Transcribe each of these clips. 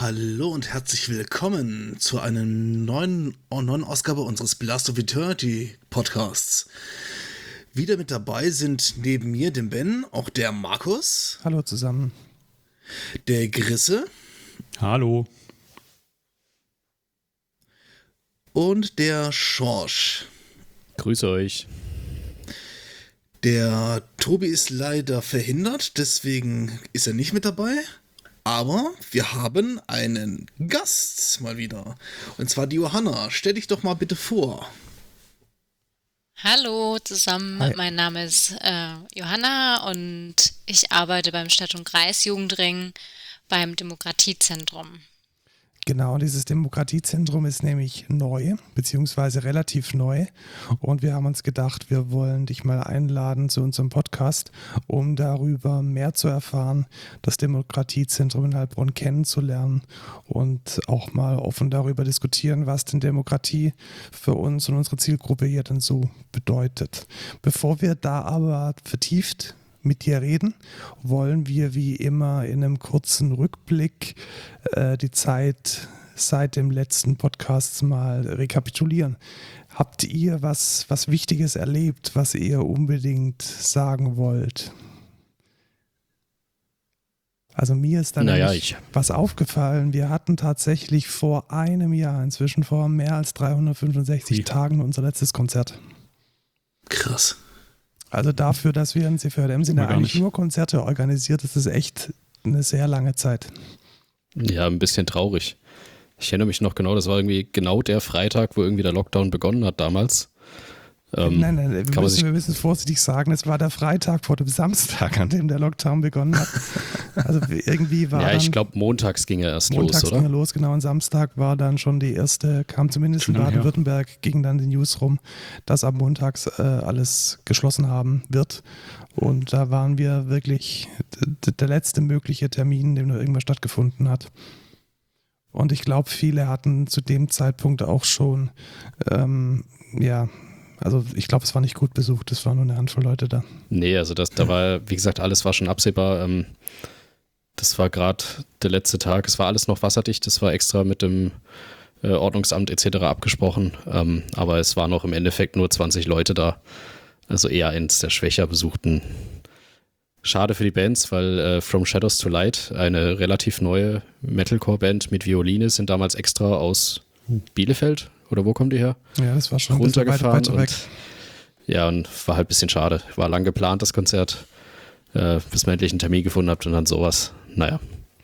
Hallo und herzlich willkommen zu einer neuen Ausgabe unseres Blast of Eternity Podcasts. Wieder mit dabei sind neben mir, dem Ben, auch der Markus. Hallo zusammen. Der Grisse. Hallo. Und der Schorsch. Grüße euch. Der Tobi ist leider verhindert, deswegen ist er nicht mit dabei. Aber wir haben einen Gast mal wieder. Und zwar die Johanna. Stell dich doch mal bitte vor. Hallo zusammen, Hi. Mein Name ist Johanna und ich arbeite beim Stadt- und Kreisjugendring beim Demokratiezentrum. Genau, dieses Demokratiezentrum ist nämlich neu, beziehungsweise relativ neu. Und wir haben uns gedacht, wir wollen dich mal einladen zu unserem Podcast, um darüber mehr zu erfahren, das Demokratiezentrum in Heilbronn kennenzulernen und auch mal offen darüber diskutieren, was denn Demokratie für uns und unsere Zielgruppe hier denn so bedeutet. Bevor wir da aber vertieft mit dir reden, wollen wir wie immer in einem kurzen Rückblick die Zeit seit dem letzten Podcast mal rekapitulieren. Habt ihr was Wichtiges erlebt, was ihr unbedingt sagen wollt? Also mir ist dann was aufgefallen. Wir hatten tatsächlich vor einem Jahr, inzwischen vor mehr als 365 Tagen, unser letztes Konzert. Krass. Also dafür, dass wir in CVJM sind ja eigentlich nur Konzerte organisiert, ist es echt eine sehr lange Zeit. Ja, ein bisschen traurig. Ich erinnere mich noch genau, das war irgendwie genau der Freitag, wo irgendwie der Lockdown begonnen hat damals. Nein, wir müssen es vorsichtig sagen, es war der Freitag vor dem Samstag, an dem der Lockdown begonnen hat. Also irgendwie war ich glaube montags ging er erst los, oder? Montags ging er los, genau, und Samstag war dann schon die erste, kam zumindest in Baden-Württemberg, ging dann die News rum, dass ab montags alles geschlossen haben wird. Und da waren wir wirklich der letzte mögliche Termin, in dem noch irgendwas stattgefunden hat. Und ich glaube, viele hatten zu dem Zeitpunkt auch schon, also ich glaube, es war nicht gut besucht, es waren nur eine Handvoll Leute da. Nee, also da war, wie gesagt, alles war schon absehbar. Das war gerade der letzte Tag, es war alles noch wasserdicht, das war extra mit dem Ordnungsamt etc. abgesprochen, aber es waren noch im Endeffekt nur 20 Leute da, also eher eins der schwächer besuchten. Schade für die Bands, weil From Shadows to Light, eine relativ neue Metalcore-Band mit Violine, sind damals extra aus Bielefeld, oder wo kommen die her? Ja, das war schon runtergefahren weiter weg. Und war halt ein bisschen schade. War lang geplant, das Konzert, bis man endlich einen Termin gefunden habt und dann sowas. Naja.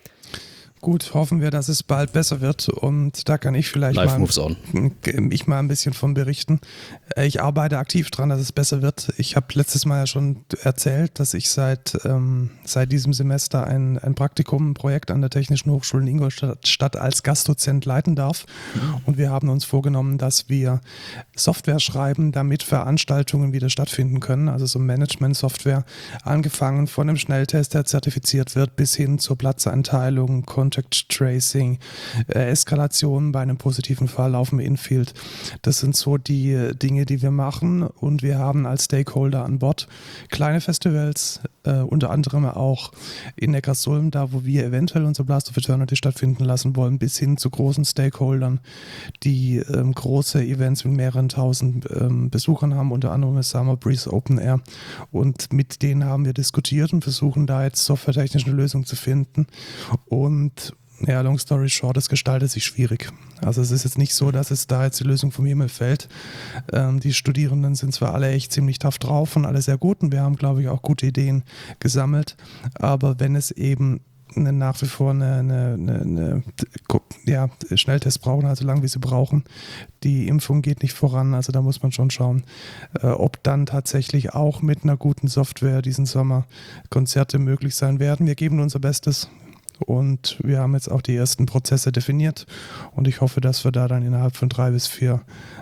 Gut, hoffen wir, dass es bald besser wird, und da kann ich vielleicht Life moves on. mal ein bisschen von berichten. Ich arbeite aktiv dran, dass es besser wird. Ich habe letztes Mal ja schon erzählt, dass ich seit diesem Semester ein Praktikum, ein Projekt an der Technischen Hochschule in Ingolstadt als Gastdozent leiten darf. Und wir haben uns vorgenommen, dass wir Software schreiben, damit Veranstaltungen wieder stattfinden können. Also so Management-Software, angefangen von einem Schnelltest, der zertifiziert wird, bis hin zur Platzeinteilung, Contact Tracing, Eskalation bei einem positiven Fall auf dem Infield. Das sind so die Dinge, die wir machen, und wir haben als Stakeholder an Bord kleine Festivals, unter anderem auch in Neckarsulm, da wo wir eventuell unser Blast of Eternity stattfinden lassen wollen, bis hin zu großen Stakeholdern, die große Events mit mehreren tausend Besuchern haben, unter anderem das Summer Breeze Open Air, und mit denen haben wir diskutiert und versuchen da jetzt softwaretechnisch eine Lösung zu finden. Und ja, long story short, es gestaltet sich schwierig. Also es ist jetzt nicht so, dass es da jetzt die Lösung vom Himmel fällt. Die Studierenden sind zwar alle echt ziemlich tough drauf und alle sehr gut, und wir haben, glaube ich, auch gute Ideen gesammelt, aber wenn es eben nach wie vor eine Schnelltests brauchen, also lang wie sie brauchen, die Impfung geht nicht voran, also da muss man schon schauen, ob dann tatsächlich auch mit einer guten Software diesen Sommer Konzerte möglich sein werden. Wir geben unser Bestes. Und wir haben jetzt auch die ersten Prozesse definiert, und ich hoffe, dass wir da dann innerhalb von 3 bis 4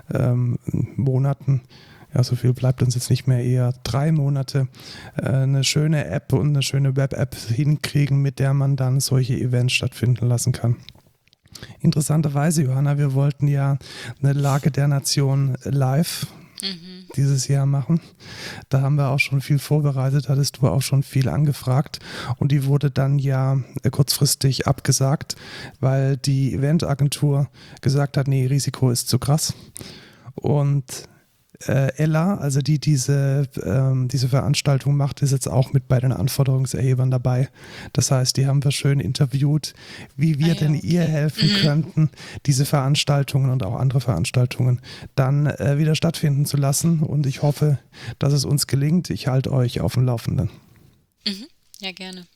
Monaten, ja, so viel bleibt uns jetzt nicht mehr, eher 3 Monate, eine schöne App und eine schöne Web-App hinkriegen, mit der man dann solche Events stattfinden lassen kann. Interessanterweise, Johanna, wir wollten ja eine Lage der Nation live dieses Jahr machen. Da haben wir auch schon viel vorbereitet, hattest du auch schon viel angefragt und die wurde dann ja kurzfristig abgesagt, weil die Eventagentur gesagt hat, nee, Risiko ist zu krass. Und Ella, also die diese Veranstaltung macht, ist jetzt auch mit bei den Anforderungserhebern dabei. Das heißt, die haben wir schön interviewt, wie wir denn ihr helfen könnten, diese Veranstaltungen und auch andere Veranstaltungen dann wieder stattfinden zu lassen. Und ich hoffe, dass es uns gelingt. Ich halte euch auf dem Laufenden. Ja, gerne.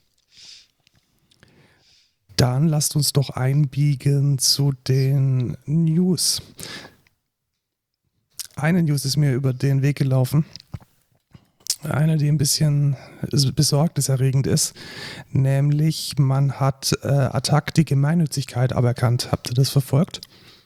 Dann lasst uns doch einbiegen zu den News. Eine News ist mir über den Weg gelaufen. Eine, die ein bisschen besorgniserregend ist. Nämlich, man hat Attac die Gemeinnützigkeit aberkannt. Habt ihr das verfolgt?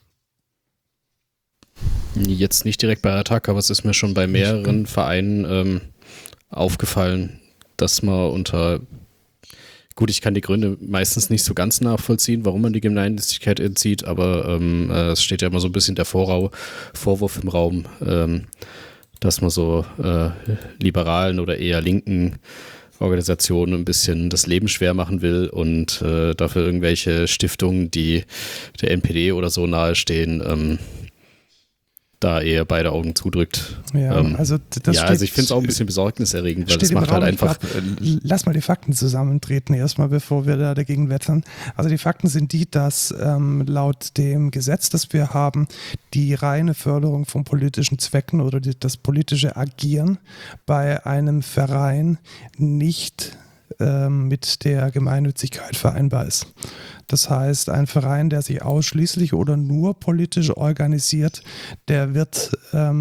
Jetzt nicht direkt bei Attac, aber es ist mir schon bei mehreren Vereinen aufgefallen, dass man unter... Gut, ich kann die Gründe meistens nicht so ganz nachvollziehen, warum man die Gemeinnützigkeit entzieht, aber es steht ja immer so ein bisschen der Vorwurf im Raum, dass man so liberalen oder eher linken Organisationen ein bisschen das Leben schwer machen will und dafür irgendwelche Stiftungen, die der NPD oder so nahestehen, da eher beide Augen zudrückt. Ja, also das also ich finde es auch ein bisschen besorgniserregend, weil das macht halt einfach... Lass mal die Fakten zusammentreten erstmal, bevor wir da dagegen wettern. Also die Fakten sind die, dass laut dem Gesetz, das wir haben, die reine Förderung von politischen Zwecken oder das politische Agieren bei einem Verein nicht mit der Gemeinnützigkeit vereinbar ist. Das heißt, ein Verein, der sich ausschließlich oder nur politisch organisiert, der wird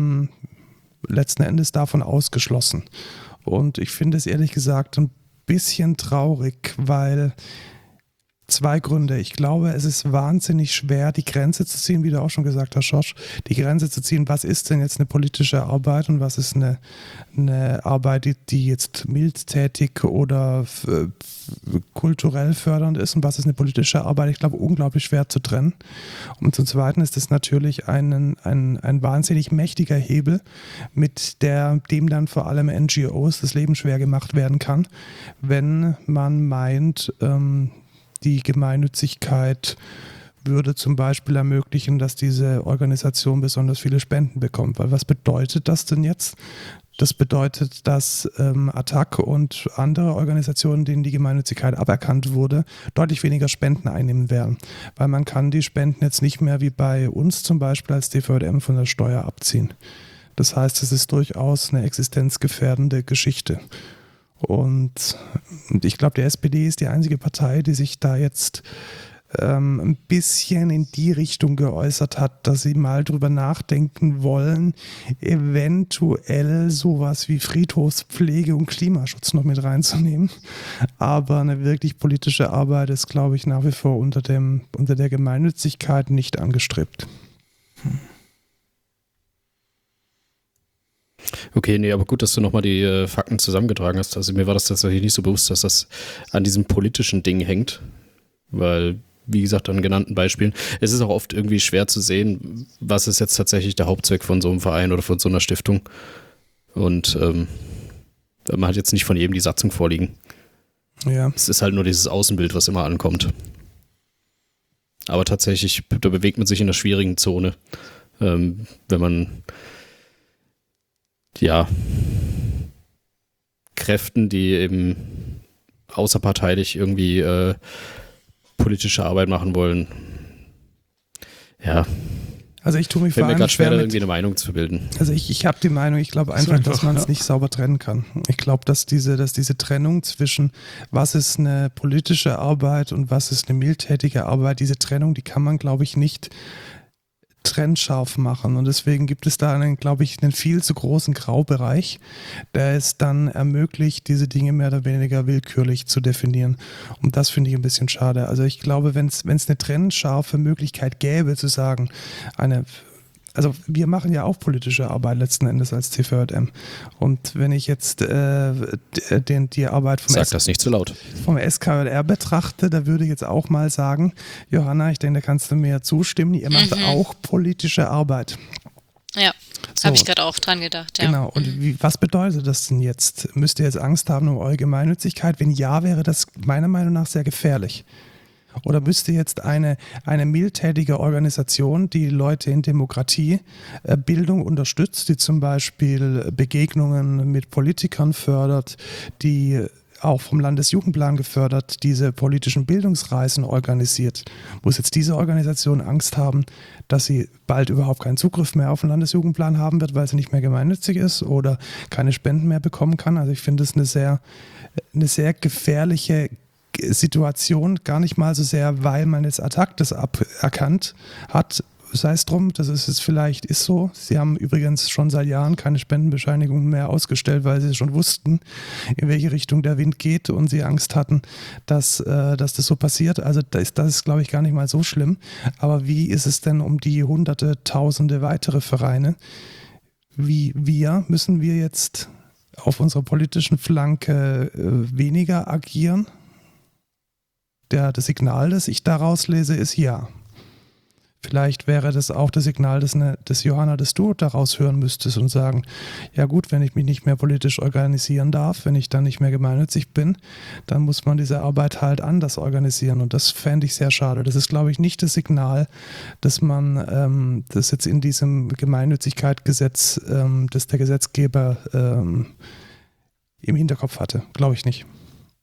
letzten Endes davon ausgeschlossen. Und ich finde es ehrlich gesagt ein bisschen traurig, weil zwei Gründe. Ich glaube, es ist wahnsinnig schwer, die Grenze zu ziehen, wie du auch schon gesagt hast, Josh, die Grenze zu ziehen, was ist denn jetzt eine politische Arbeit und was ist eine Arbeit, die jetzt mildtätig oder kulturell fördernd ist und was ist eine politische Arbeit. Ich glaube, unglaublich schwer zu trennen. Und zum Zweiten ist es natürlich ein wahnsinnig mächtiger Hebel, mit dem dann vor allem NGOs das Leben schwer gemacht werden kann, wenn man meint, die Gemeinnützigkeit würde zum Beispiel ermöglichen, dass diese Organisation besonders viele Spenden bekommt. Weil was bedeutet das denn jetzt? Das bedeutet, dass Attac und andere Organisationen, denen die Gemeinnützigkeit aberkannt wurde, deutlich weniger Spenden einnehmen werden. Weil man kann die Spenden jetzt nicht mehr wie bei uns zum Beispiel als DVM von der Steuer abziehen. Das heißt, es ist durchaus eine existenzgefährdende Geschichte. Und ich glaube, die SPD ist die einzige Partei, die sich da jetzt ein bisschen in die Richtung geäußert hat, dass sie mal drüber nachdenken wollen, eventuell sowas wie Friedhofspflege und Klimaschutz noch mit reinzunehmen. Aber eine wirklich politische Arbeit ist, glaube ich, nach wie vor unter der Gemeinnützigkeit nicht angestrebt. Okay, nee, aber gut, dass du nochmal die Fakten zusammengetragen hast. Also mir war das tatsächlich nicht so bewusst, dass das an diesem politischen Ding hängt, weil, wie gesagt, an genannten Beispielen, es ist auch oft irgendwie schwer zu sehen, was ist jetzt tatsächlich der Hauptzweck von so einem Verein oder von so einer Stiftung. Und man hat jetzt nicht von jedem die Satzung vorliegen. Ja. Es ist halt nur dieses Außenbild, was immer ankommt. Aber tatsächlich, da bewegt man sich in einer schwierigen Zone, wenn man Kräften, die eben außerparteilich irgendwie politische Arbeit machen wollen. Ja. Also ich tue mich vor allem gerade schwer, da irgendwie eine Meinung zu bilden. Also ich habe die Meinung, ich glaube einfach, dass man es nicht sauber trennen kann. Ich glaube, dass diese Trennung zwischen was ist eine politische Arbeit und was ist eine mildtätige Arbeit, diese Trennung, die kann man, glaube ich, nicht trennscharf machen und deswegen gibt es da einen viel zu großen Graubereich, der es dann ermöglicht, diese Dinge mehr oder weniger willkürlich zu definieren und das finde ich ein bisschen schade. Also ich glaube, wenn es eine trennscharfe Möglichkeit gäbe, zu sagen, also wir machen ja auch politische Arbeit letzten Endes als TVM. Und wenn ich jetzt die Arbeit das nicht zu laut. Vom SKJR betrachte, da würde ich jetzt auch mal sagen, Johanna, ich denke, da kannst du mir zustimmen, ihr macht auch politische Arbeit. Ja, So, habe ich gerade auch dran gedacht, ja. genau. Und was bedeutet das denn jetzt? Müsst ihr jetzt Angst haben um eure Gemeinnützigkeit? Wenn ja, wäre das meiner Meinung nach sehr gefährlich. Oder müsste jetzt eine mildtätige Organisation, die Leute in Demokratie, Bildung unterstützt, die zum Beispiel Begegnungen mit Politikern fördert, die auch vom Landesjugendplan gefördert, diese politischen Bildungsreisen organisiert, muss jetzt diese Organisation Angst haben, dass sie bald überhaupt keinen Zugriff mehr auf den Landesjugendplan haben wird, weil sie nicht mehr gemeinnützig ist oder keine Spenden mehr bekommen kann? Also ich finde es eine sehr gefährliche Situation, gar nicht mal so sehr, weil man jetzt ad hoc das aberkannt hat, sei es drum, das ist es vielleicht ist so. Sie haben übrigens schon seit Jahren keine Spendenbescheinigung mehr ausgestellt, weil sie schon wussten, in welche Richtung der Wind geht und sie Angst hatten, dass das so passiert. Also das ist, glaube ich, gar nicht mal so schlimm. Aber wie ist es denn um die Hunderte, Tausende weitere Vereine? Müssen wir jetzt auf unserer politischen Flanke weniger agieren? Das Signal, das ich daraus lese, ist ja. Vielleicht wäre das auch das Signal, das Johanna, das du daraus hören müsstest und sagen, ja gut, wenn ich mich nicht mehr politisch organisieren darf, wenn ich dann nicht mehr gemeinnützig bin, dann muss man diese Arbeit halt anders organisieren und das fände ich sehr schade. Das ist, glaube ich, nicht das Signal, dass man das jetzt in diesem Gemeinnützigkeitsgesetz, das der Gesetzgeber im Hinterkopf hatte. Glaube ich nicht.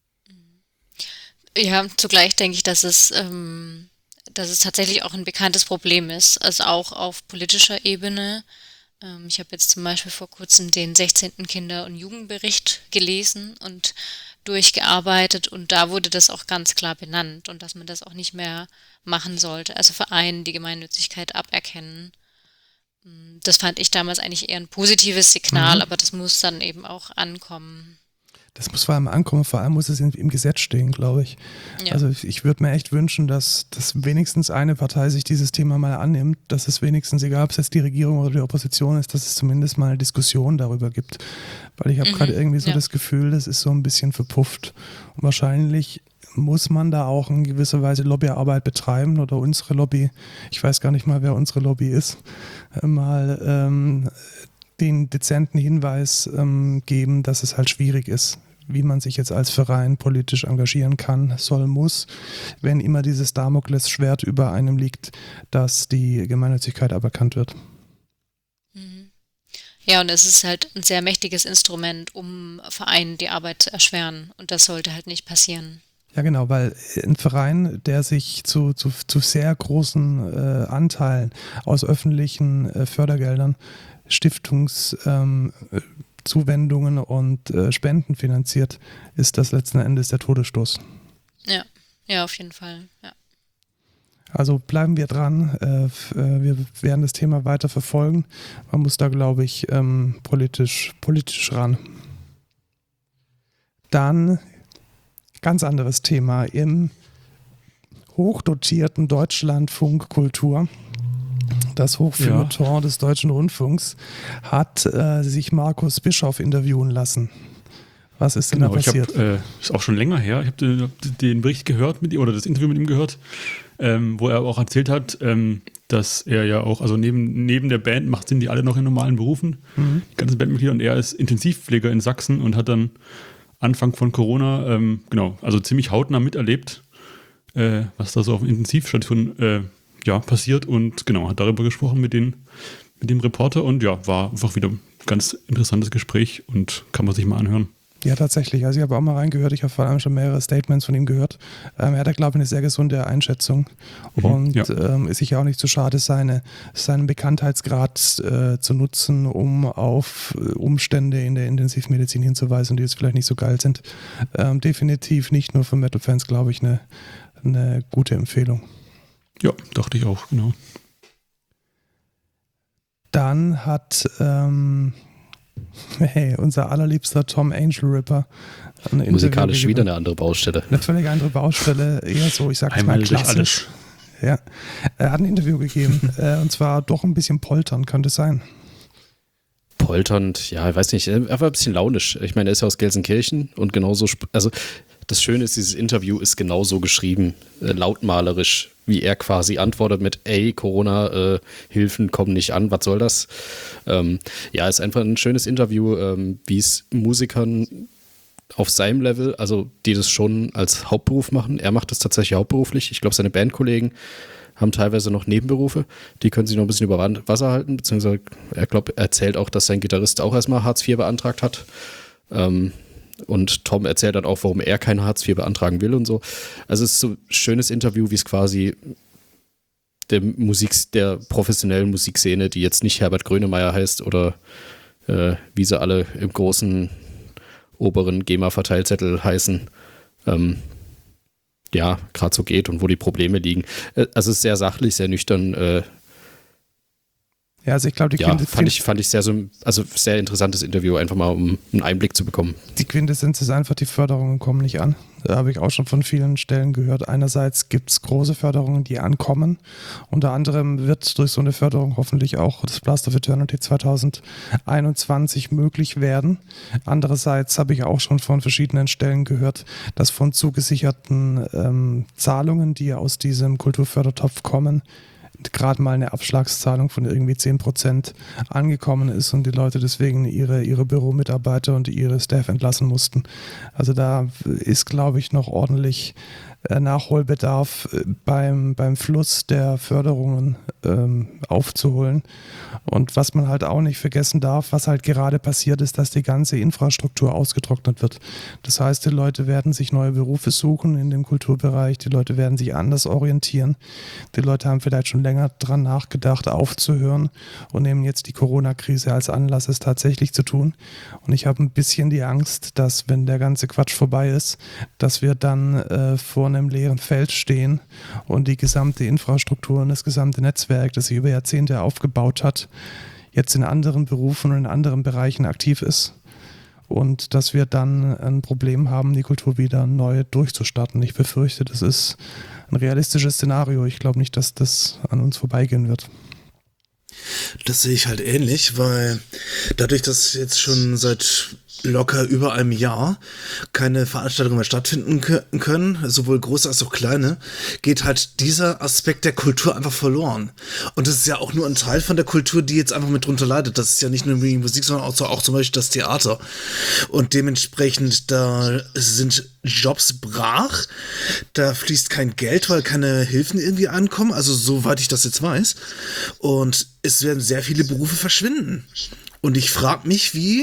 Ja, zugleich denke ich, dass es tatsächlich auch ein bekanntes Problem ist, also auch auf politischer Ebene. Ich habe jetzt zum Beispiel vor kurzem den 16. Kinder- und Jugendbericht gelesen und durchgearbeitet und da wurde das auch ganz klar benannt und dass man das auch nicht mehr machen sollte, also Vereinen die Gemeinnützigkeit aberkennen. Das fand ich damals eigentlich eher ein positives Signal, aber das muss dann eben auch ankommen. Das muss vor allem ankommen, vor allem muss es im Gesetz stehen, glaube ich. Ja. Also ich würde mir echt wünschen, dass wenigstens eine Partei sich dieses Thema mal annimmt, dass es wenigstens, egal ob es jetzt die Regierung oder die Opposition ist, dass es zumindest mal eine Diskussion darüber gibt. Weil ich habe gerade irgendwie so das Gefühl, das ist so ein bisschen verpufft. Und wahrscheinlich muss man da auch in gewisser Weise Lobbyarbeit betreiben oder unsere Lobby, ich weiß gar nicht mal, wer unsere Lobby ist, mal den dezenten Hinweis geben, dass es halt schwierig ist, wie man sich jetzt als Verein politisch engagieren kann, muss, wenn immer dieses Damoklesschwert über einem liegt, dass die Gemeinnützigkeit aberkannt wird. Ja, und es ist halt ein sehr mächtiges Instrument, um Vereinen die Arbeit zu erschweren und das sollte halt nicht passieren. Ja, genau, weil ein Verein, der sich zu sehr großen Anteilen aus öffentlichen Fördergeldern, Zuwendungen und Spenden finanziert, ist das letzten Endes der Todesstoß. Ja, auf jeden Fall. Ja. Also bleiben wir dran. Wir werden das Thema weiter verfolgen. Man muss da, glaube ich, politisch ran. Dann ganz anderes Thema. Im hochdotierten Deutschlandfunk Kultur, das Hochfeuilleton des Deutschen Rundfunks, hat sich Markus Bischof interviewen lassen. Was ist denn da passiert? Ist auch schon länger her. Ich habe den Bericht gehört mit ihm oder das Interview mit ihm gehört, wo er auch erzählt hat, dass er ja auch, also neben der Band sind die alle noch in normalen Berufen, die ganzen Bandmitglieder, und er ist Intensivpfleger in Sachsen und hat dann Anfang von Corona, also ziemlich hautnah miterlebt, was da so auf Intensivstationen passiert und hat darüber gesprochen mit dem Reporter und war einfach wieder ein ganz interessantes Gespräch und kann man sich mal anhören. Ja, tatsächlich. Also ich habe auch mal reingehört, ich habe vor allem schon mehrere Statements von ihm gehört. Er hat, glaube ich, eine sehr gesunde Einschätzung und ist sich ja auch nicht zu schade, seinen Bekanntheitsgrad zu nutzen, um auf Umstände in der Intensivmedizin hinzuweisen, die jetzt vielleicht nicht so geil sind. Definitiv nicht nur für Metal-Fans, glaube ich, eine gute Empfehlung. Ja, dachte ich auch, genau. Dann hat unser allerliebster Tom Angel Ripper musikalisch wieder eine andere Baustelle. Eine völlig andere Baustelle, eher so, ich sag's mal klassisch. Ja. Er hat ein Interview gegeben und zwar doch ein bisschen polternd, könnte es sein. Polternd, ja, ich weiß nicht, er war ein bisschen launisch. Ich meine, er ist ja aus Gelsenkirchen und genauso, also das Schöne ist, dieses Interview ist genauso geschrieben, lautmalerisch, wie er quasi antwortet mit, ey, Corona-Hilfen kommen nicht an, was soll das? Ja, ist einfach ein schönes Interview, wie es Musikern auf seinem Level, also die das schon als Hauptberuf machen. Er macht das tatsächlich hauptberuflich. Ich glaube, seine Bandkollegen haben teilweise noch Nebenberufe. Die können sich noch ein bisschen über Wasser halten, beziehungsweise er erzählt auch, dass sein Gitarrist auch erstmal Hartz IV beantragt hat. Und Tom erzählt dann auch, warum er kein Hartz IV beantragen will und so. Also es ist so ein schönes Interview, wie es quasi der professionellen Musikszene, die jetzt nicht Herbert Grönemeyer heißt oder wie sie alle im großen oberen GEMA-Verteilzettel heißen, ja, gerade so geht und wo die Probleme liegen. Also es ist sehr sachlich, sehr nüchtern. Ja, also ich glaube, fand ich sehr interessantes Interview, einfach mal um einen Einblick zu bekommen. Die Quintessenz ist einfach, die Förderungen kommen nicht an. Da habe ich auch schon von vielen Stellen gehört. Einerseits gibt es große Förderungen, die ankommen. Unter anderem wird durch so eine Förderung hoffentlich auch das Blast of Eternity 2021 möglich werden. Andererseits habe ich auch schon von verschiedenen Stellen gehört, dass von zugesicherten Zahlungen, die aus diesem Kulturfördertopf kommen, gerade mal eine Abschlagszahlung von irgendwie 10% angekommen ist und die Leute deswegen ihre Büromitarbeiter und ihre Staff entlassen mussten. Also da ist, glaube ich, noch ordentlich Nachholbedarf beim Fluss der Förderungen aufzuholen. Und was man halt auch nicht vergessen darf, was halt gerade passiert ist, dass die ganze Infrastruktur ausgetrocknet wird. Das heißt, die Leute werden sich neue Berufe suchen in dem Kulturbereich, die Leute werden sich anders orientieren. Die Leute haben vielleicht schon länger dran nachgedacht, aufzuhören und nehmen jetzt die Corona-Krise als Anlass, es tatsächlich zu tun. Und ich habe ein bisschen die Angst, dass, wenn der ganze Quatsch vorbei ist, dass wir dann vor einem leeren Feld stehen und die gesamte Infrastruktur und das gesamte Netzwerk, das sich über Jahrzehnte aufgebaut hat, jetzt in anderen Berufen und in anderen Bereichen aktiv ist. Und dass wir dann ein Problem haben, die Kultur wieder neu durchzustarten. Ich befürchte, das ist ein realistisches Szenario. Ich glaube nicht, dass das an uns vorbeigehen wird. Das sehe ich halt ähnlich, weil dadurch, dass jetzt schon seit locker über einem Jahr keine Veranstaltungen mehr stattfinden können, sowohl große als auch kleine, geht halt dieser Aspekt der Kultur einfach verloren. Und das ist ja auch nur ein Teil von der Kultur, die jetzt einfach mit drunter leidet. Das ist ja nicht nur die Musik, sondern auch zum Beispiel das Theater. Und dementsprechend, da sind Jobs brach, da fließt kein Geld, weil keine Hilfen irgendwie ankommen, also soweit ich das jetzt weiß. Und es werden sehr viele Berufe verschwinden. Und ich frage mich, wie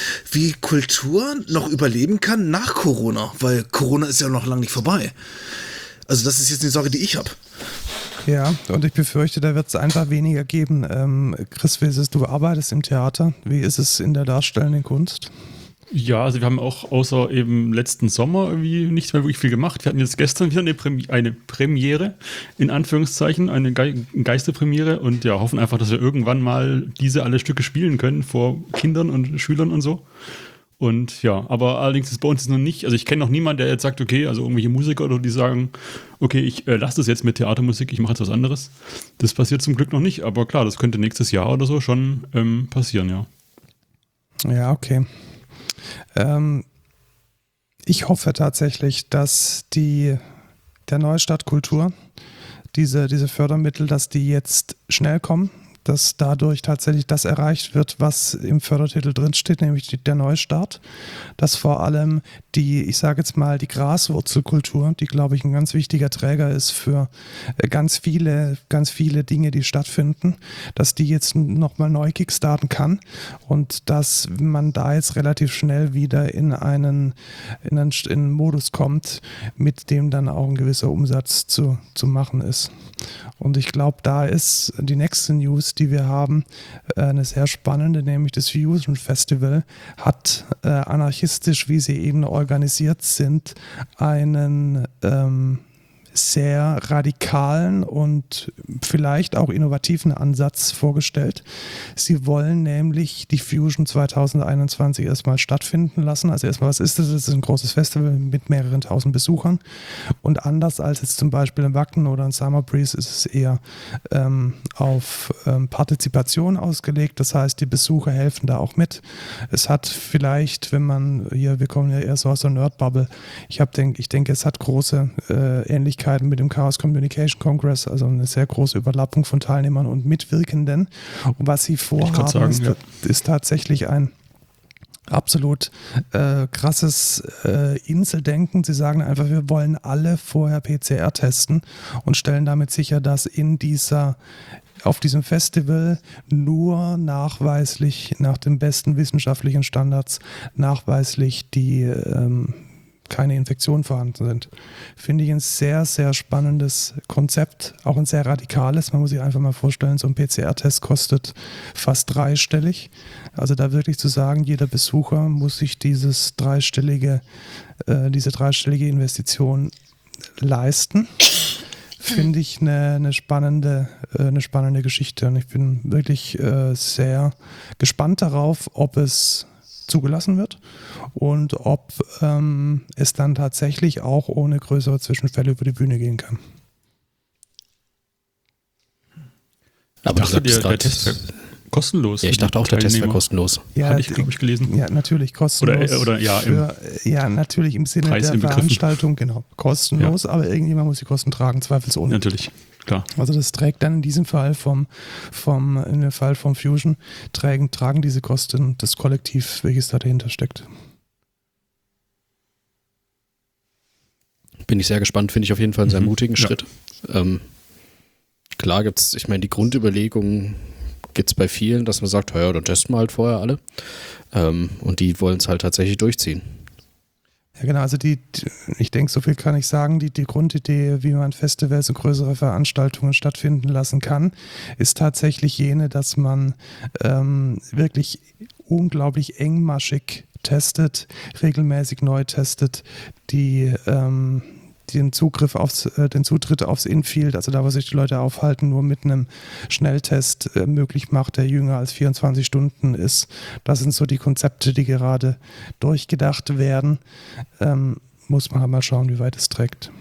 Kultur noch überleben kann nach Corona, weil Corona ist ja noch lange nicht vorbei. Also das ist jetzt eine Sorge, die ich habe. Ja, und ich befürchte, da wird es einfach weniger geben. Chris, wie ist es, du arbeitest im Theater. Wie ist es in der darstellenden Kunst? Ja, also wir haben auch außer eben letzten Sommer irgendwie nicht mehr wirklich viel gemacht. Wir hatten jetzt gestern wieder eine Premiere, in Anführungszeichen, eine Geisterpremiere und ja, hoffen einfach, dass wir irgendwann mal alle Stücke spielen können vor Kindern und Schülern und so. Und ja, aber allerdings ist bei uns noch nicht, also ich kenne noch niemanden, der jetzt sagt, okay, also irgendwelche Musiker oder die sagen, okay, ich lasse das jetzt mit Theatermusik, ich mache jetzt was anderes. Das passiert zum Glück noch nicht, aber klar, das könnte nächstes Jahr oder so schon passieren, ja. Ja, okay. Ich hoffe tatsächlich, dass der Neustart Kultur, diese Fördermittel, dass die jetzt schnell kommen, dass dadurch tatsächlich das erreicht wird, was im Fördertitel drinsteht, nämlich der Neustart. Dass vor allem die Graswurzelkultur, die, glaube ich, ein ganz wichtiger Träger ist für ganz viele Dinge, die stattfinden, dass die jetzt nochmal neu kickstarten kann und dass man da jetzt relativ schnell wieder in einen Modus kommt, mit dem dann auch ein gewisser Umsatz zu machen ist. Und ich glaube, da ist die nächste News, die wir haben, eine sehr spannende, nämlich das Fusion Festival hat anarchistisch, wie sie eben organisiert sind, einen sehr radikalen und vielleicht auch innovativen Ansatz vorgestellt. Sie wollen nämlich die Fusion 2021 erstmal stattfinden lassen. Also erstmal, was ist das? Das ist ein großes Festival mit mehreren tausend Besuchern. Und anders als jetzt zum Beispiel in Wacken oder in Summer Breeze ist es eher auf Partizipation ausgelegt. Das heißt, die Besucher helfen da auch mit. Es hat vielleicht, wir kommen ja eher so aus der Nerd-Bubble, ich denke, es hat große Ähnlichkeiten Ähnlichkeiten mit dem Chaos Communication Congress, also eine sehr große Überlappung von Teilnehmern und Mitwirkenden. Und was sie vorhaben, ist tatsächlich ein absolut krasses Inseldenken. Sie sagen einfach, wir wollen alle vorher PCR testen und stellen damit sicher, dass auf diesem Festival nur nachweislich nach den besten wissenschaftlichen Standards nachweislich die keine Infektionen vorhanden sind. Finde ich ein sehr, sehr spannendes Konzept, auch ein sehr radikales. Man muss sich einfach mal vorstellen, so ein PCR-Test kostet fast dreistellig. Also da wirklich zu sagen, jeder Besucher muss sich diese dreistellige Investition leisten, finde ich eine spannende Geschichte. Und ich bin wirklich sehr gespannt darauf, ob es zugelassen wird und ob es dann tatsächlich auch ohne größere Zwischenfälle über die Bühne gehen kann. Aber der Test wäre kostenlos. Ja, ich dachte auch, der Test wäre kostenlos. Ja, hatte ich, glaube ich, gelesen. Ja, natürlich kostenlos. Oder natürlich im Sinne Preis der Veranstaltung, genau, kostenlos, aber irgendjemand muss die Kosten tragen, zweifelsohne. Natürlich, klar. Also das trägt dann in diesem Fall in dem Fall vom Fusion, tragen diese Kosten das Kollektiv, welches da dahinter steckt. Bin ich sehr gespannt, finde ich auf jeden Fall einen sehr mutigen Schritt. Klar gibt's, ich meine, die Grundüberlegung gibt es bei vielen, dass man sagt, ja, dann testen wir halt vorher alle. Und die wollen es halt tatsächlich durchziehen. Ja, genau, also ich denke, so viel kann ich sagen, die Grundidee, wie man Festivals und größere Veranstaltungen stattfinden lassen kann, ist tatsächlich jene, dass man wirklich unglaublich engmaschig testet, regelmäßig neu testet, den Zutritt aufs Infield, also da, wo sich die Leute aufhalten, nur mit einem Schnelltest möglich macht, der jünger als 24 Stunden ist. Das sind so die Konzepte, die gerade durchgedacht werden. Muss man halt mal schauen, wie weit es trägt.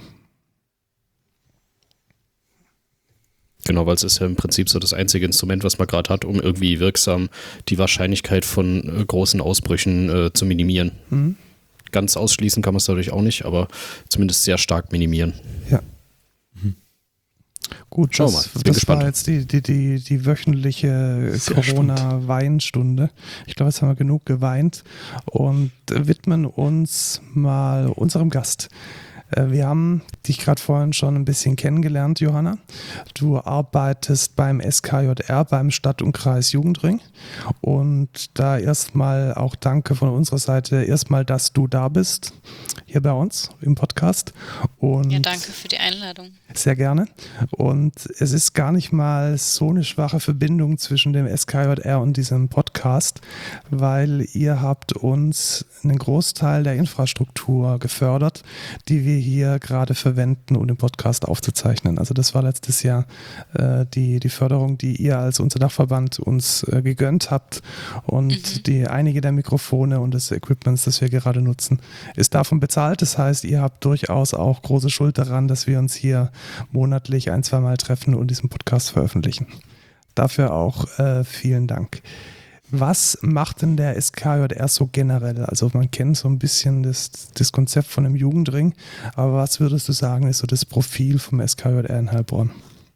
Genau, weil es ist ja im Prinzip so das einzige Instrument, was man gerade hat, um irgendwie wirksam die Wahrscheinlichkeit von großen Ausbrüchen zu minimieren. Mhm. Ganz ausschließen kann man es dadurch auch nicht, aber zumindest sehr stark minimieren. Ja. Mhm. Gut, schauen wir mal. Das war jetzt die wöchentliche Corona-Weinstunde. Ich glaube, jetzt haben wir genug geweint und widmen uns mal unserem Gast. Wir haben dich gerade vorhin schon ein bisschen kennengelernt, Johanna. Du arbeitest beim SKJR, beim Stadt- und Kreis Jugendring. Und da erstmal auch danke von unserer Seite, erstmal, dass du da bist, hier bei uns im Podcast. Und ja, danke für die Einladung. Sehr gerne. Und es ist gar nicht mal so eine schwache Verbindung zwischen dem SKJR und diesem Podcast, weil ihr habt uns einen Großteil der Infrastruktur gefördert, die wir hier gerade verwenden, um den Podcast aufzuzeichnen. Also das war letztes Jahr die Förderung, die ihr als unser Dachverband uns gegönnt habt und einige der Mikrofone und des Equipments, das wir gerade nutzen, ist davon bezahlt. Das heißt, ihr habt durchaus auch große Schuld daran, dass wir uns hier monatlich 1-2 Mal treffen und diesen Podcast veröffentlichen. Dafür auch vielen Dank. Was macht denn der SKJR so generell? Also man kennt so ein bisschen das Konzept von einem Jugendring, aber was würdest du sagen, ist so das Profil vom SKJR in Heilbronn?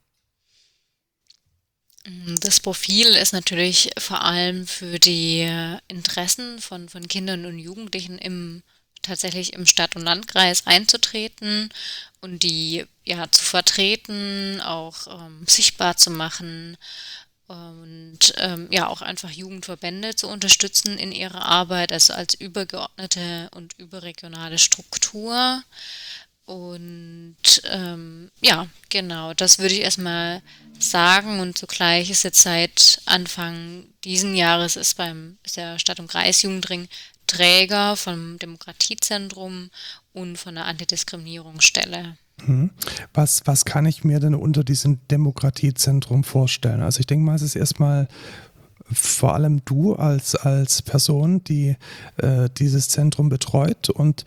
Das Profil ist natürlich vor allem für die Interessen von Kindern und Jugendlichen tatsächlich im Stadt- und Landkreis einzutreten und die zu vertreten, auch sichtbar zu machen und auch einfach Jugendverbände zu unterstützen in ihrer Arbeit, also als übergeordnete und überregionale Struktur. Und genau, das würde ich erstmal sagen. Und zugleich ist jetzt seit Anfang diesen Jahres ist der Stadt- und Kreis Jugendring Träger vom Demokratiezentrum und von der Antidiskriminierungsstelle. Was kann ich mir denn unter diesem Demokratiezentrum vorstellen? Also ich denke mal, es ist erstmal vor allem du als Person, die dieses Zentrum betreut, und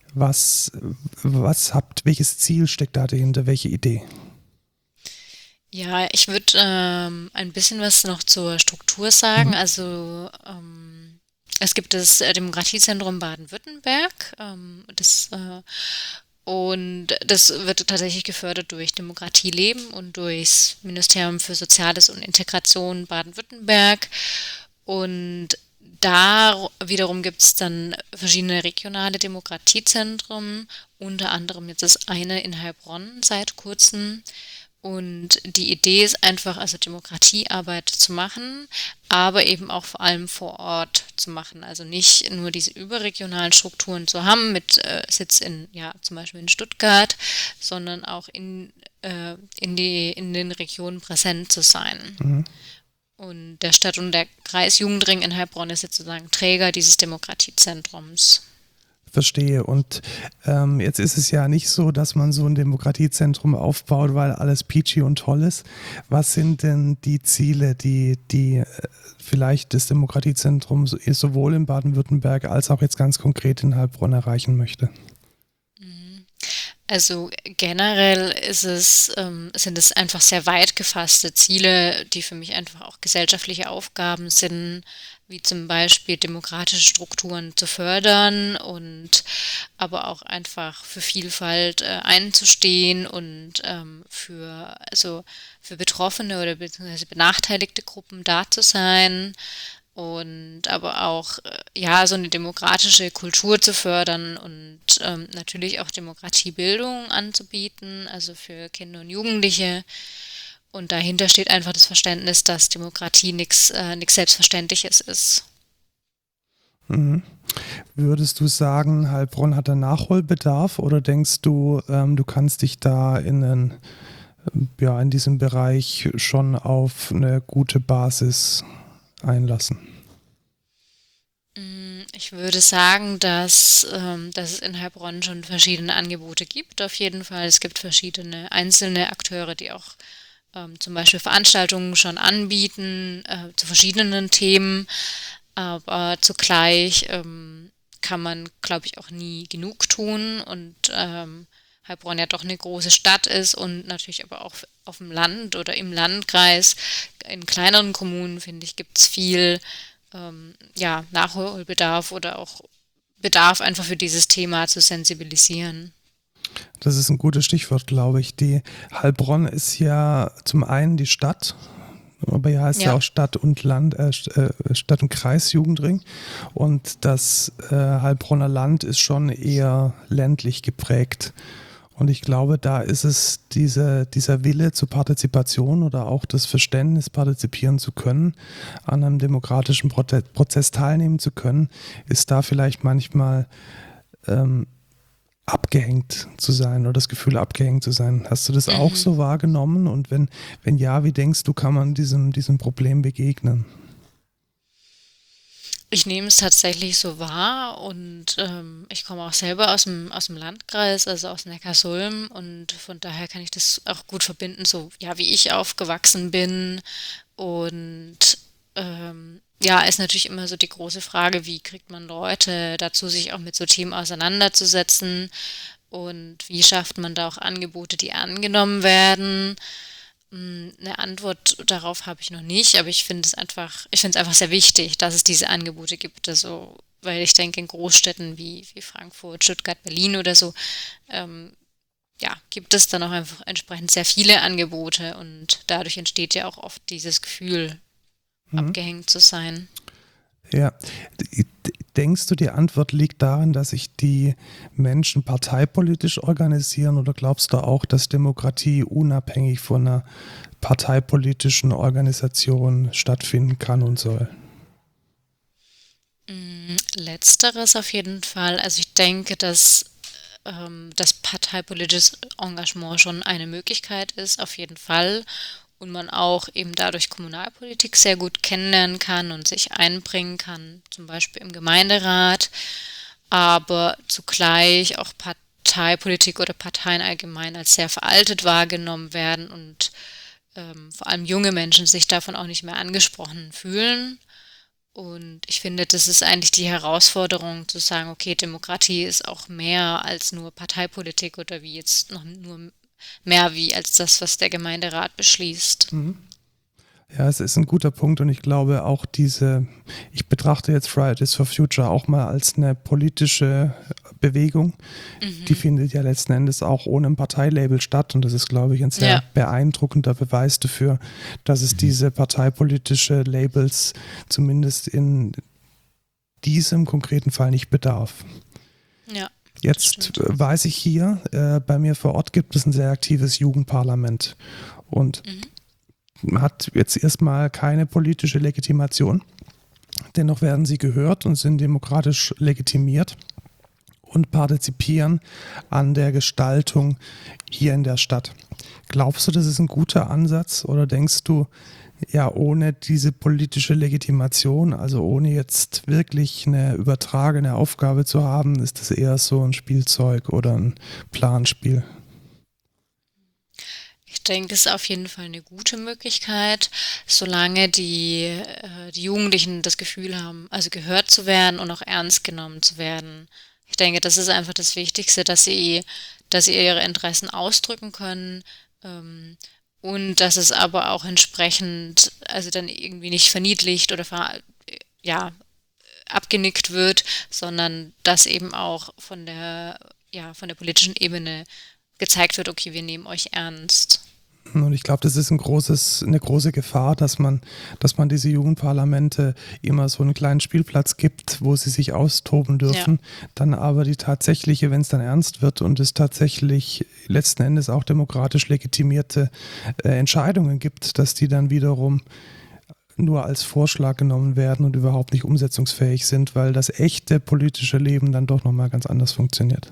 welches Ziel steckt da dahinter, welche Idee? Ja, ich würde ein bisschen was noch zur Struktur sagen. Also es gibt das Demokratiezentrum Baden-Württemberg, das Und das wird tatsächlich gefördert durch Demokratie Leben und durchs Ministerium für Soziales und Integration Baden-Württemberg. Und da wiederum gibt es dann verschiedene regionale Demokratiezentren, unter anderem jetzt das eine in Heilbronn seit kurzem. Und die Idee ist einfach, also Demokratiearbeit zu machen, aber eben auch vor allem vor Ort zu machen. Also nicht nur diese überregionalen Strukturen zu haben mit Sitz in, ja, zum Beispiel in Stuttgart, sondern auch in den Regionen präsent zu sein. Und der Stadt- und der Kreis Jugendring in Heilbronn ist jetzt sozusagen Träger dieses Demokratiezentrums. Verstehe. Und jetzt ist es ja nicht so, dass man so ein Demokratiezentrum aufbaut, weil alles peachy und toll ist. Was sind denn die Ziele, die vielleicht das Demokratiezentrum sowohl in Baden-Württemberg als auch jetzt ganz konkret in Heilbronn erreichen möchte? Also generell sind es einfach sehr weit gefasste Ziele, die für mich einfach auch gesellschaftliche Aufgaben sind, wie zum Beispiel demokratische Strukturen zu fördern und aber auch einfach für Vielfalt einzustehen und für Betroffene oder beziehungsweise benachteiligte Gruppen da zu sein. Und aber auch, so eine demokratische Kultur zu fördern und natürlich auch Demokratiebildung anzubieten, also für Kinder und Jugendliche. Und dahinter steht einfach das Verständnis, dass Demokratie nichts Selbstverständliches ist. Würdest du sagen, Heilbronn hat einen Nachholbedarf oder denkst du, du kannst dich da in diesem Bereich schon auf eine gute Basis einlassen? Ich würde sagen, dass es in Heilbronn schon verschiedene Angebote gibt. Auf jeden Fall. Es gibt verschiedene einzelne Akteure, die auch zum Beispiel Veranstaltungen schon anbieten zu verschiedenen Themen. Aber zugleich kann man, glaube ich, auch nie genug tun. Und Heilbronn ja doch eine große Stadt ist und natürlich aber auch auf dem Land oder im Landkreis, in kleineren Kommunen, finde ich, gibt es viel Nachholbedarf oder auch Bedarf einfach für dieses Thema zu sensibilisieren. Das ist ein gutes Stichwort, glaube ich. Die Heilbronn ist ja zum einen die Stadt, aber ja heißt ja auch Stadt und Land, Stadt und Kreis Jugendring. Und das Heilbronner Land ist schon eher ländlich geprägt. Und ich glaube, da ist es dieser Wille zur Partizipation oder auch das Verständnis, partizipieren zu können, an einem demokratischen Prozess teilnehmen zu können, ist da vielleicht manchmal abgehängt zu sein oder das Gefühl, abgehängt zu sein. Hast du das auch so wahrgenommen? Und wenn ja, wie denkst du, kann man diesem Problem begegnen? Ich nehme es tatsächlich so wahr und ich komme auch selber aus dem Landkreis, also aus Neckarsulm, und von daher kann ich das auch gut verbinden, so wie ich aufgewachsen bin. Und ist natürlich immer so die große Frage, wie kriegt man Leute dazu, sich auch mit so Themen auseinanderzusetzen und wie schafft man da auch Angebote, die angenommen werden. Eine Antwort darauf habe ich noch nicht, aber ich finde es einfach sehr wichtig, dass es diese Angebote gibt. Also, weil ich denke, in Großstädten wie Frankfurt, Stuttgart, Berlin oder so, gibt es dann auch einfach entsprechend sehr viele Angebote und dadurch entsteht ja auch oft dieses Gefühl, abgehängt zu sein. Ja, denkst du, die Antwort liegt darin, dass sich die Menschen parteipolitisch organisieren, oder glaubst du auch, dass Demokratie unabhängig von einer parteipolitischen Organisation stattfinden kann und soll? Letzteres auf jeden Fall. Also ich denke, dass das parteipolitisches Engagement schon eine Möglichkeit ist, auf jeden Fall. Und man auch eben dadurch Kommunalpolitik sehr gut kennenlernen kann und sich einbringen kann, zum Beispiel im Gemeinderat, aber zugleich auch Parteipolitik oder Parteien allgemein als sehr veraltet wahrgenommen werden und vor allem junge Menschen sich davon auch nicht mehr angesprochen fühlen. Und ich finde, das ist eigentlich die Herausforderung, zu sagen, okay, Demokratie ist auch mehr als nur Parteipolitik oder wie jetzt noch nur mehr wie als das, was der Gemeinderat beschließt. Ja, es ist ein guter Punkt und ich glaube auch ich betrachte jetzt Fridays for Future auch mal als eine politische Bewegung. Die findet ja letzten Endes auch ohne ein Parteilabel statt und das ist, glaube ich, ein sehr beeindruckender Beweis dafür, dass es diese parteipolitische Labels zumindest in diesem konkreten Fall nicht bedarf. Ja. Jetzt weiß ich hier, bei mir vor Ort gibt es ein sehr aktives Jugendparlament und hat jetzt erstmal keine politische Legitimation. Dennoch werden sie gehört und sind demokratisch legitimiert und partizipieren an der Gestaltung hier in der Stadt. Glaubst du, das ist ein guter Ansatz oder denkst du, ja, ohne diese politische Legitimation, also ohne jetzt wirklich eine übertragene Aufgabe zu haben, ist das eher so ein Spielzeug oder ein Planspiel? Ich denke, es ist auf jeden Fall eine gute Möglichkeit, solange die Jugendlichen das Gefühl haben, also gehört zu werden und auch ernst genommen zu werden. Ich denke, das ist einfach das Wichtigste, dass sie ihre Interessen ausdrücken können, und dass es aber auch entsprechend, also dann irgendwie nicht verniedlicht oder abgenickt wird, sondern dass eben auch von der politischen Ebene gezeigt wird, okay, wir nehmen euch ernst. Und ich glaube, das ist eine große Gefahr, dass man diese Jugendparlamente immer so einen kleinen Spielplatz gibt, wo sie sich austoben dürfen. Ja. Dann aber die tatsächliche, wenn es dann ernst wird und es tatsächlich letzten Endes auch demokratisch legitimierte Entscheidungen gibt, dass die dann wiederum nur als Vorschlag genommen werden und überhaupt nicht umsetzungsfähig sind, weil das echte politische Leben dann doch nochmal ganz anders funktioniert.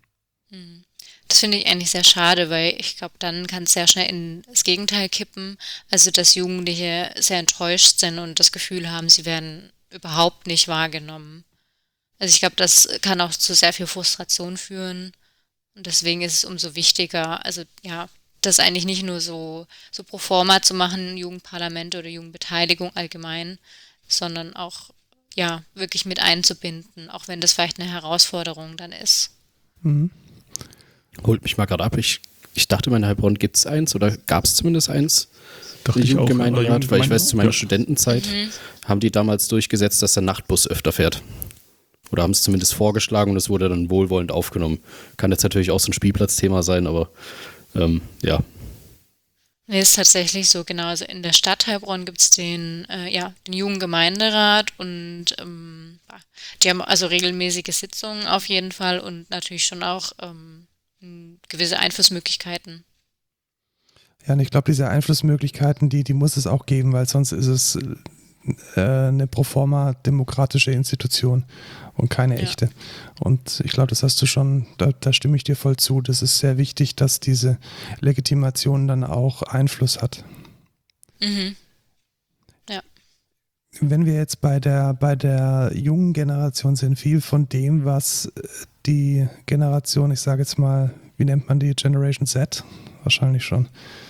Das finde ich eigentlich sehr schade, weil ich glaube, dann kann es sehr schnell in das Gegenteil kippen. Also, dass Jugendliche sehr enttäuscht sind und das Gefühl haben, sie werden überhaupt nicht wahrgenommen. Also ich glaube, das kann auch zu sehr viel Frustration führen. Und deswegen ist es umso wichtiger, also ja, das eigentlich nicht nur so pro forma zu machen, Jugendparlament oder Jugendbeteiligung allgemein, sondern auch ja wirklich mit einzubinden, auch wenn das vielleicht eine Herausforderung dann ist. Mhm. Holt mich mal gerade ab. Ich dachte, in Heilbronn gibt es eins oder gab es zumindest eins. Dachte ich auch. Jugendgemeinderat, weil ich weiß, zu meiner Studentenzeit haben die damals durchgesetzt, dass der Nachtbus öfter fährt. Oder haben es zumindest vorgeschlagen und es wurde dann wohlwollend aufgenommen. Kann jetzt natürlich auch so ein Spielplatzthema sein, aber ja. Nee, ist tatsächlich so, genau. Also in der Stadt Heilbronn gibt es den Jugendgemeinderat und die haben also regelmäßige Sitzungen auf jeden Fall und natürlich schon auch gewisse Einflussmöglichkeiten. Ja, und ich glaube, diese Einflussmöglichkeiten, die muss es auch geben, weil sonst ist es eine proforma demokratische Institution und keine echte. Und ich glaube, das hast du schon, da stimme ich dir voll zu. Das ist sehr wichtig, dass diese Legitimation dann auch Einfluss hat. Mhm. Ja. Wenn wir jetzt bei der jungen Generation sind, viel von dem, was die Generation, ich sage jetzt mal, wie nennt man die, Generation Z? Wahrscheinlich schon.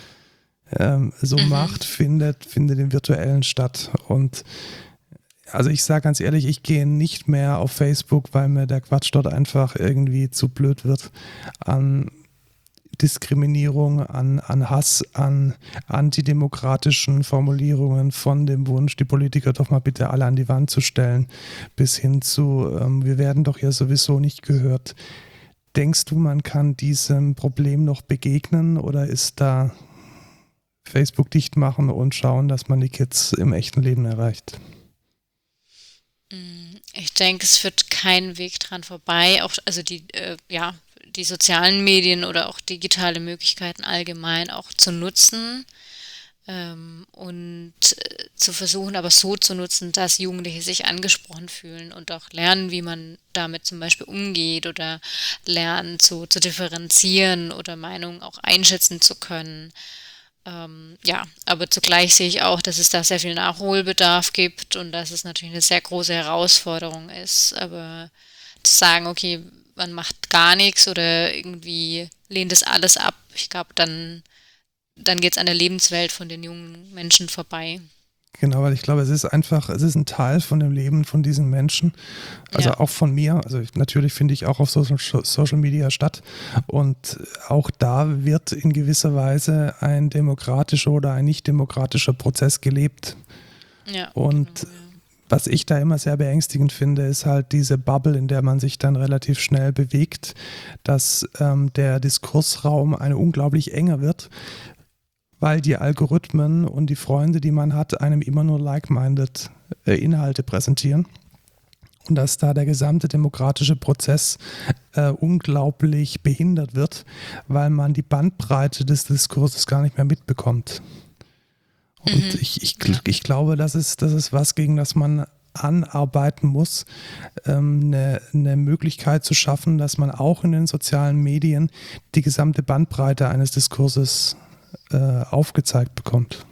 Macht, findet im Virtuellen statt. Und also ich sage ganz ehrlich, ich gehe nicht mehr auf Facebook, weil mir der Quatsch dort einfach irgendwie zu blöd wird an Diskriminierung, an Hass, an antidemokratischen Formulierungen von dem Wunsch, die Politiker doch mal bitte alle an die Wand zu stellen, bis hin zu, wir werden doch ja sowieso nicht gehört. Denkst du, man kann diesem Problem noch begegnen oder ist da Facebook dicht machen und schauen, dass man die Kids im echten Leben erreicht? Ich denke, es führt kein Weg dran vorbei. Auch also die sozialen Medien oder auch digitale Möglichkeiten allgemein auch zu nutzen und zu versuchen, aber so zu nutzen, dass Jugendliche sich angesprochen fühlen und auch lernen, wie man damit zum Beispiel umgeht oder lernen zu differenzieren oder Meinungen auch einschätzen zu können. Aber zugleich sehe ich auch, dass es da sehr viel Nachholbedarf gibt und dass es natürlich eine sehr große Herausforderung ist. Aber zu sagen, okay, man macht gar nichts oder irgendwie lehnt es alles ab, ich glaube, dann geht es an der Lebenswelt von den jungen Menschen vorbei. Genau, weil ich glaube, es ist ein Teil von dem Leben von diesen Menschen, also auch von mir, also natürlich finde ich auch auf Social Media statt und auch da wird in gewisser Weise ein demokratischer oder ein nicht demokratischer Prozess gelebt. Ja, und Was ich da immer sehr beängstigend finde, ist halt diese Bubble, in der man sich dann relativ schnell bewegt, dass der Diskursraum eine unglaublich enger wird, weil die Algorithmen und die Freunde, die man hat, einem immer nur like-minded Inhalte präsentieren. Und dass da der gesamte demokratische Prozess unglaublich behindert wird, weil man die Bandbreite des Diskurses gar nicht mehr mitbekommt. Und ich glaube, das ist was, gegen das man anarbeiten muss, eine Möglichkeit zu schaffen, dass man auch in den sozialen Medien die gesamte Bandbreite eines Diskurses aufgezeigt bekommt.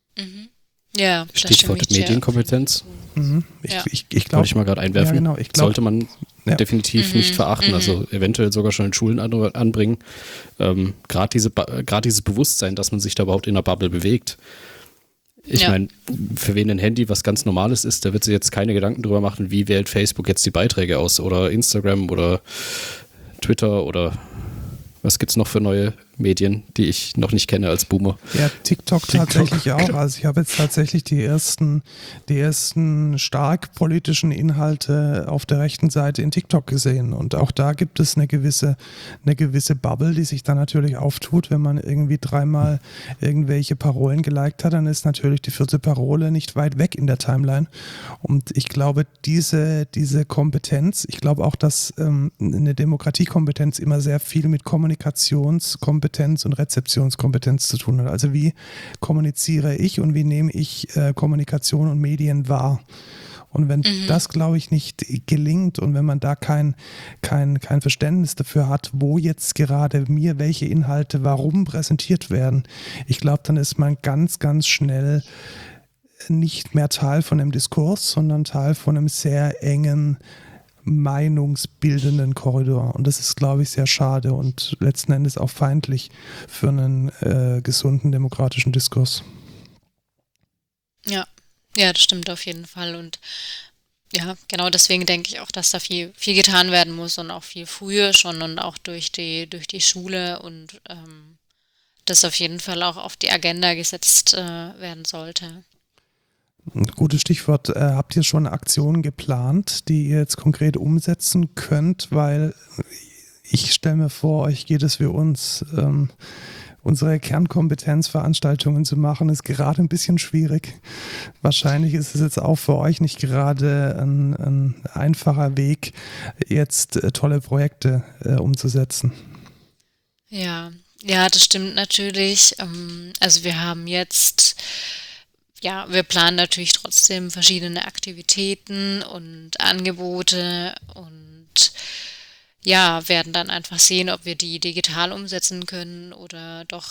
Ja, Stichwort Medienkompetenz. Ich glaube, wollte ich mal gerade einwerfen. Ja, genau, sollte man definitiv nicht verachten, also eventuell sogar schon in Schulen anbringen. Gerade dieses Bewusstsein, dass man sich da überhaupt in einer Bubble bewegt. Ich meine, für wen ein Handy was ganz Normales ist, da wird sich jetzt keine Gedanken drüber machen, wie wählt Facebook jetzt die Beiträge aus oder Instagram oder Twitter oder was gibt es noch für neue Medien, die ich noch nicht kenne als Boomer. Ja, TikTok tatsächlich auch. Also ich habe jetzt tatsächlich die ersten stark politischen Inhalte auf der rechten Seite in TikTok gesehen. Und auch da gibt es eine gewisse Bubble, die sich dann natürlich auftut, wenn man irgendwie dreimal irgendwelche Parolen geliked hat, dann ist natürlich die 4. Parole nicht weit weg in der Timeline. Und ich glaube, diese Kompetenz, ich glaube auch, dass eine Demokratiekompetenz immer sehr viel mit Kommunikationskompetenz und Rezeptionskompetenz zu tun hat. Also wie kommuniziere ich und wie nehme ich Kommunikation und Medien wahr? Und wenn das, glaube ich, nicht gelingt und wenn man da kein Verständnis dafür hat, wo jetzt gerade mir welche Inhalte warum präsentiert werden, ich glaube, dann ist man ganz, ganz schnell nicht mehr Teil von einem Diskurs, sondern Teil von einem sehr engen meinungsbildenden Korridor. Und das ist, glaube ich, sehr schade und letzten Endes auch feindlich für einen gesunden demokratischen Diskurs. Ja, das stimmt auf jeden Fall. Und ja, genau deswegen denke ich auch, dass da viel getan werden muss und auch viel früher schon und auch durch die Schule und das auf jeden Fall auch auf die Agenda gesetzt werden sollte. Ein gutes Stichwort. Habt ihr schon Aktionen geplant, die ihr jetzt konkret umsetzen könnt? Weil ich stelle mir vor, euch geht es wie uns. Unsere Kernkompetenz-Veranstaltungen zu machen, ist gerade ein bisschen schwierig. Wahrscheinlich ist es jetzt auch für euch nicht gerade ein einfacher Weg, jetzt tolle Projekte umzusetzen. Ja, das stimmt natürlich. Also wir haben jetzt... Ja, wir planen natürlich trotzdem verschiedene Aktivitäten und Angebote und ja, werden dann einfach sehen, ob wir die digital umsetzen können oder doch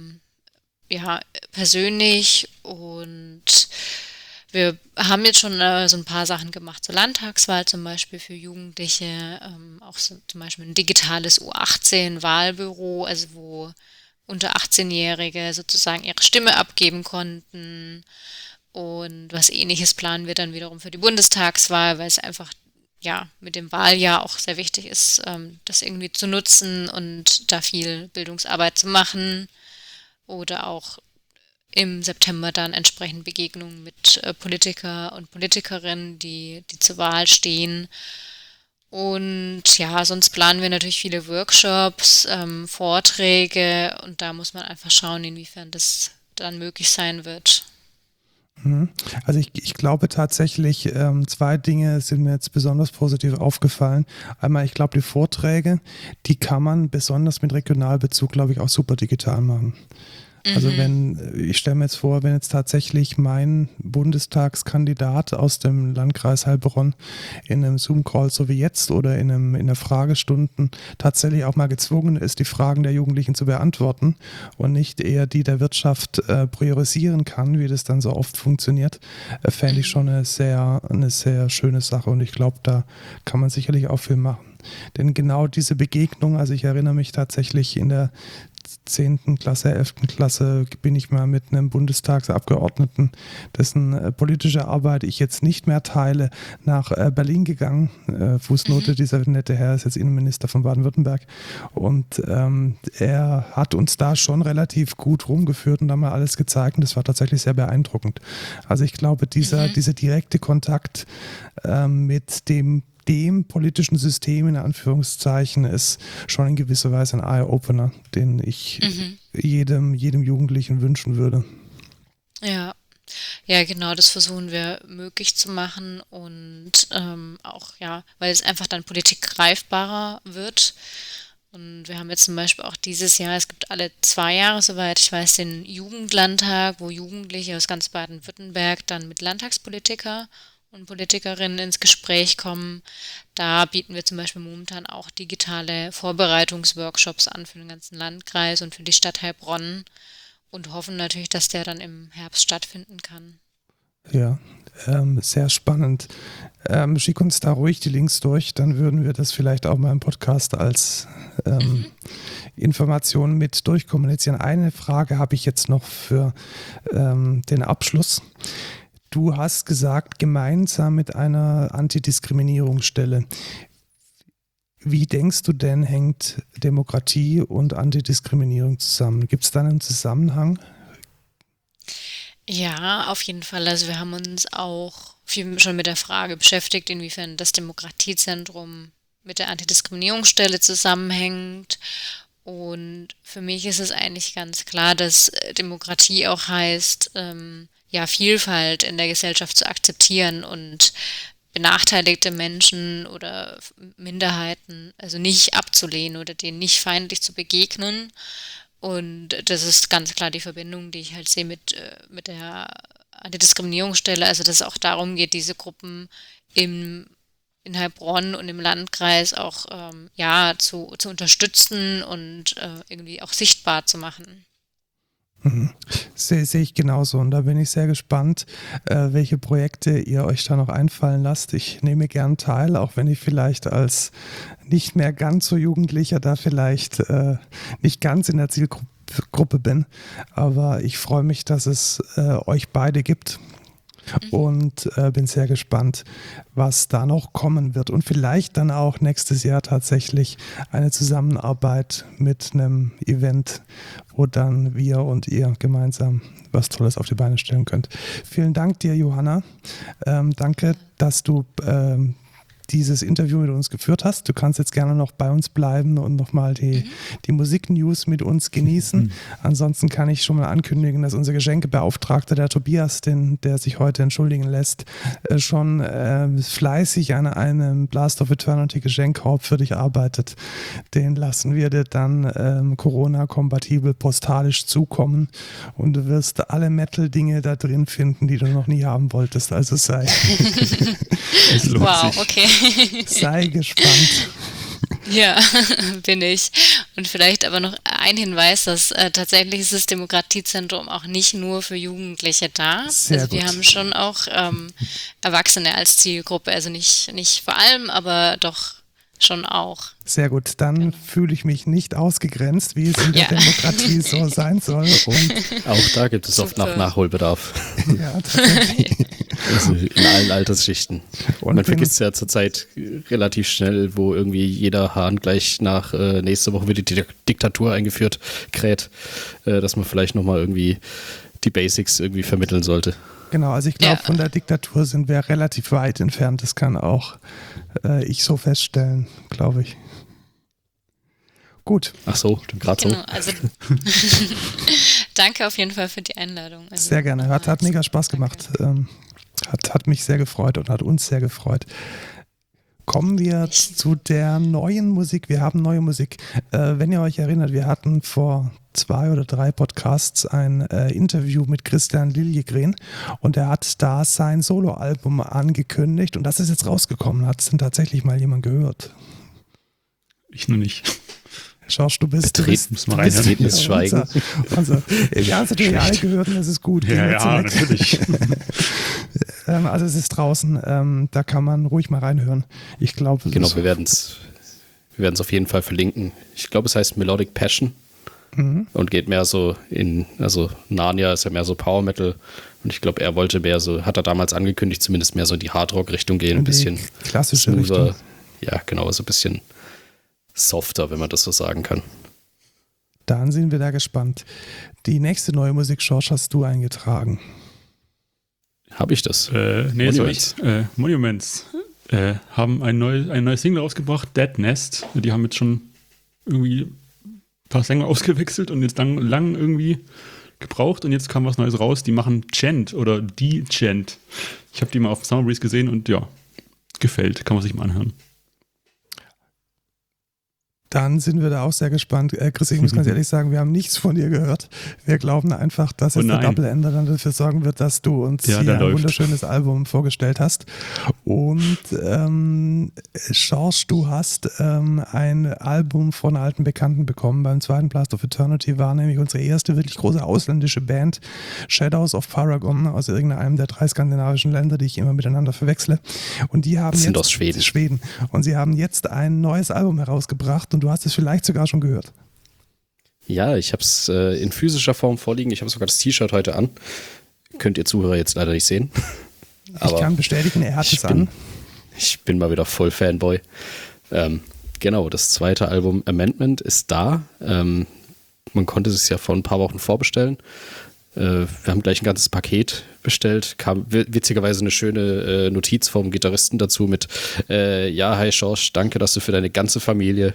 persönlich. Und wir haben jetzt schon so ein paar Sachen gemacht zur Landtagswahl, zum Beispiel für Jugendliche, auch so, zum Beispiel ein digitales U18-Wahlbüro, also wo unter 18-Jährige sozusagen ihre Stimme abgeben konnten. Und was Ähnliches planen wir dann wiederum für die Bundestagswahl, weil es einfach mit dem Wahljahr auch sehr wichtig ist, das irgendwie zu nutzen und da viel Bildungsarbeit zu machen. Oder auch im September dann entsprechend Begegnungen mit Politiker und Politikerinnen, die zur Wahl stehen. Und ja, sonst planen wir natürlich viele Workshops, Vorträge und da muss man einfach schauen, inwiefern das dann möglich sein wird. Also ich glaube tatsächlich, 2 Dinge sind mir jetzt besonders positiv aufgefallen. Einmal, ich glaube, die Vorträge, die kann man besonders mit Regionalbezug, glaube ich, auch super digital machen. Also ich stelle mir jetzt vor, wenn jetzt tatsächlich mein Bundestagskandidat aus dem Landkreis Heilbronn in einem Zoom-Call so wie jetzt oder in einer Fragestunde tatsächlich auch mal gezwungen ist, die Fragen der Jugendlichen zu beantworten und nicht eher die der Wirtschaft priorisieren kann, wie das dann so oft funktioniert, fände ich schon eine sehr schöne Sache und ich glaube, da kann man sicherlich auch viel machen. Denn genau diese Begegnung, also ich erinnere mich tatsächlich in der 10. Klasse, 11. Klasse bin ich mal mit einem Bundestagsabgeordneten, dessen politische Arbeit ich jetzt nicht mehr teile, nach Berlin gegangen. Fußnote, dieser nette Herr ist jetzt Innenminister von Baden-Württemberg und er hat uns da schon relativ gut rumgeführt und da mal alles gezeigt und das war tatsächlich sehr beeindruckend. Also ich glaube, dieser direkte Kontakt mit dem politischen System in Anführungszeichen ist schon in gewisser Weise ein Eye-Opener, den ich jedem Jugendlichen wünschen würde. Ja. Ja, genau, das versuchen wir möglich zu machen und auch, ja, weil es einfach dann Politik greifbarer wird. Und wir haben jetzt zum Beispiel auch dieses Jahr, es gibt alle 2 Jahre, soweit ich weiß, den Jugendlandtag, wo Jugendliche aus ganz Baden-Württemberg dann mit Landtagspolitiker und Politikerinnen ins Gespräch kommen. Da bieten wir zum Beispiel momentan auch digitale Vorbereitungsworkshops an für den ganzen Landkreis und für die Stadt Heilbronn und hoffen natürlich, dass der dann im Herbst stattfinden kann. Ja, sehr spannend. Schick uns da ruhig die Links durch, dann würden wir das vielleicht auch mal im Podcast als Information mit durchkommunizieren. Eine Frage habe ich jetzt noch für den Abschluss. Du hast gesagt, gemeinsam mit einer Antidiskriminierungsstelle. Wie denkst du denn, hängt Demokratie und Antidiskriminierung zusammen? Gibt es da einen Zusammenhang? Ja, auf jeden Fall. Also wir haben uns auch viel schon mit der Frage beschäftigt, inwiefern das Demokratiezentrum mit der Antidiskriminierungsstelle zusammenhängt. Und für mich ist es eigentlich ganz klar, dass Demokratie auch heißt, ja, Vielfalt in der Gesellschaft zu akzeptieren und benachteiligte Menschen oder Minderheiten also nicht abzulehnen oder denen nicht feindlich zu begegnen. Und das ist ganz klar die Verbindung, die ich halt sehe mit der Antidiskriminierungsstelle, also dass es auch darum geht, diese Gruppen in Heilbronn und im Landkreis auch zu unterstützen und irgendwie auch sichtbar zu machen. Sehe ich genauso und da bin ich sehr gespannt, welche Projekte ihr euch da noch einfallen lasst. Ich nehme gern teil, auch wenn ich vielleicht als nicht mehr ganz so Jugendlicher da vielleicht nicht ganz in der Zielgruppe bin, aber ich freue mich, dass es euch beide gibt. Und bin sehr gespannt, was da noch kommen wird. Und vielleicht dann auch nächstes Jahr tatsächlich eine Zusammenarbeit mit einem Event, wo dann wir und ihr gemeinsam was Tolles auf die Beine stellen könnt. Vielen Dank dir, Johanna. Danke, dass du dieses Interview mit uns geführt hast. Du kannst jetzt gerne noch bei uns bleiben und nochmal die Musiknews mit uns genießen. Ansonsten kann ich schon mal ankündigen, dass unser Geschenkebeauftragter, der Tobias, der sich heute entschuldigen lässt, schon fleißig an einem Blast of Eternity Geschenkkorb für dich arbeitet. Den lassen wir dir dann Corona-kompatibel postalisch zukommen und du wirst alle Metal-Dinge da drin finden, die du noch nie haben wolltest. Also Wow, okay. Sei gespannt. Ja, bin ich. Und vielleicht aber noch ein Hinweis, dass tatsächlich ist das Demokratiezentrum auch nicht nur für Jugendliche da. Sehr also wir gut. haben schon auch Erwachsene als Zielgruppe, also nicht vor allem, aber doch schon auch. Sehr gut, dann fühle ich mich nicht ausgegrenzt, wie es in der Demokratie so sein soll. Und Auch da gibt es oft Super. Nachholbedarf. ja, tatsächlich. Also in allen Altersschichten. Und Man vergisst ja zurzeit relativ schnell, wo irgendwie jeder Hahn gleich nach nächste Woche wird die Diktatur eingeführt, kräht, dass man vielleicht nochmal irgendwie die Basics irgendwie vermitteln sollte. Genau, also ich glaube, Ja. von der Diktatur sind wir relativ weit entfernt. Das kann auch ich so feststellen, glaube ich. Gut, Ach so, gerade Genau, so. also danke auf jeden Fall für die Einladung. Also, sehr gerne. Hat mega Spaß gemacht. Hat mich sehr gefreut und hat uns sehr gefreut. Kommen wir zu der neuen Musik. Wir haben neue Musik. Wenn ihr euch erinnert, wir hatten vor 2 oder 3 Podcasts ein Interview mit Christian Liljegren und er hat da sein Soloalbum angekündigt und das ist jetzt rausgekommen. Hat es denn tatsächlich mal jemand gehört? Ich noch nicht. Schorsch, du bist Betretenes Schweigen. wir haben es natürlich alle gehört und das ist gut. Gehen wir Ja, zurück. natürlich. Also es ist draußen, da kann man ruhig mal reinhören. Ich glaube, Genau, wir werden es auf jeden Fall verlinken. Ich glaube, es heißt Melodic Passion. und geht mehr so also Narnia ist ja mehr so Power Metal und ich glaube, er wollte mehr so, hat er damals angekündigt, zumindest mehr so in die Hardrock-Richtung gehen, ein bisschen klassische smoother. Richtung. Ja, genau, so ein bisschen softer, wenn man das so sagen kann. Dann sind wir da gespannt. Die nächste neue Musik, George, hast du eingetragen. Habe ich das? Nee, Monuments. Monuments haben ein neues Single rausgebracht, Dead Nest. Die haben jetzt schon irgendwie ein paar Sänger ausgewechselt und jetzt lang irgendwie gebraucht und jetzt kam was Neues raus. Die machen Chant oder die Chant. Ich habe die mal auf Summer Breeze gesehen und ja, gefällt. Kann man sich mal anhören. Dann sind wir da auch sehr gespannt. Chris, ich muss ganz ehrlich sagen, wir haben nichts von dir gehört. Wir glauben einfach, dass jetzt der Double Ender dann dafür sorgen wird, dass du uns hier ein wunderschönes Album vorgestellt hast. Und George, du hast ein Album von alten Bekannten bekommen. Beim zweiten Blast of Eternity war nämlich unsere erste wirklich große ausländische Band, Shadows of Paragon, aus irgendeinem der 3 skandinavischen Länder, die ich immer miteinander verwechsle. Und die haben sind aus Schweden. Und sie haben jetzt ein neues Album herausgebracht und du hast es vielleicht sogar schon gehört. Ja, ich habe es in physischer Form vorliegen. Ich habe sogar das T-Shirt heute an. Könnt ihr Zuhörer jetzt leider nicht sehen. Aber ich kann bestätigen, er hat es an. Ich bin mal wieder voll Fanboy. Genau, das zweite Album Amendment ist da. Man konnte es ja vor ein paar Wochen vorbestellen. Wir haben gleich ein ganzes Paket bestellt. Kam witzigerweise eine schöne Notiz vom Gitarristen dazu mit ja, hi George, danke, dass du für deine ganze Familie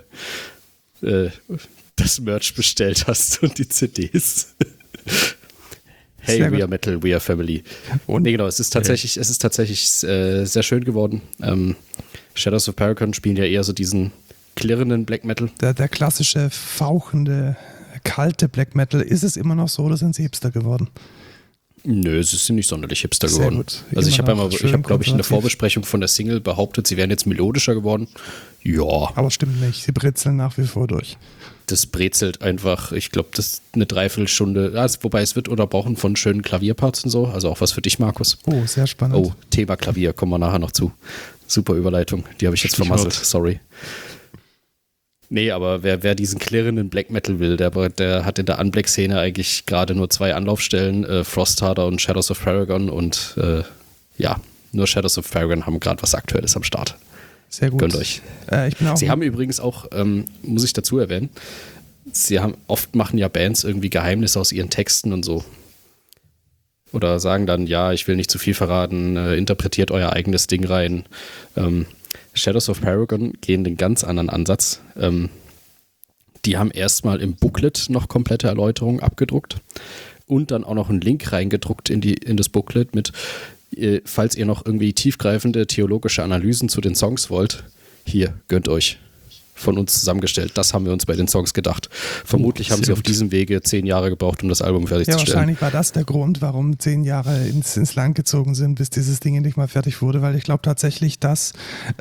das Merch bestellt hast und die CDs. Hey, we are Metal, we are Family. Und nee, genau, es ist tatsächlich sehr schön geworden. Shadows of Paragon spielen ja eher so diesen klirrenden Black Metal. Der klassische, fauchende, kalte Black Metal. Ist es immer noch so oder sind sie Hipster geworden? Nö, es ist nicht sonderlich Hipster geworden. Gut. Also ich habe glaube ich, in der Vorbesprechung von der Single behauptet, sie wären jetzt melodischer geworden. Ja. Aber stimmt nicht, sie britzeln nach wie vor durch. Das brezelt einfach, ich glaube, das ist eine Dreiviertelstunde, wobei es wird unterbrochen von schönen Klavierparts und so, also auch was für dich, Markus. Oh, sehr spannend. Oh, Thema Klavier, kommen wir nachher noch zu. Super Überleitung, die habe ich jetzt vermasselt, sorry. Nee, aber wer diesen klirrenden Black Metal will, der hat in der Unblack-Szene eigentlich gerade nur 2 Anlaufstellen, Frostharder und Shadows of Paragon und ja, nur Shadows of Paragon haben gerade was Aktuelles am Start. Sehr gut. Gönnt euch. Sie haben übrigens auch, muss ich dazu erwähnen, oft machen ja Bands irgendwie Geheimnisse aus ihren Texten und so. Oder sagen dann, ja, ich will nicht zu viel verraten, interpretiert euer eigenes Ding rein. Shadows of Paragon gehen den ganz anderen Ansatz. Die haben erstmal im Booklet noch komplette Erläuterungen abgedruckt und dann auch noch einen Link reingedruckt in das Booklet mit, falls ihr noch irgendwie tiefgreifende theologische Analysen zu den Songs wollt, hier, gönnt euch. Von uns zusammengestellt. Das haben wir uns bei den Songs gedacht. Vermutlich haben sie auf diesem Wege 10 Jahre gebraucht, um das Album fertigzustellen. Ja, wahrscheinlich war das der Grund, warum 10 Jahre ins Land gezogen sind, bis dieses Ding endlich mal fertig wurde, weil ich glaube tatsächlich, dass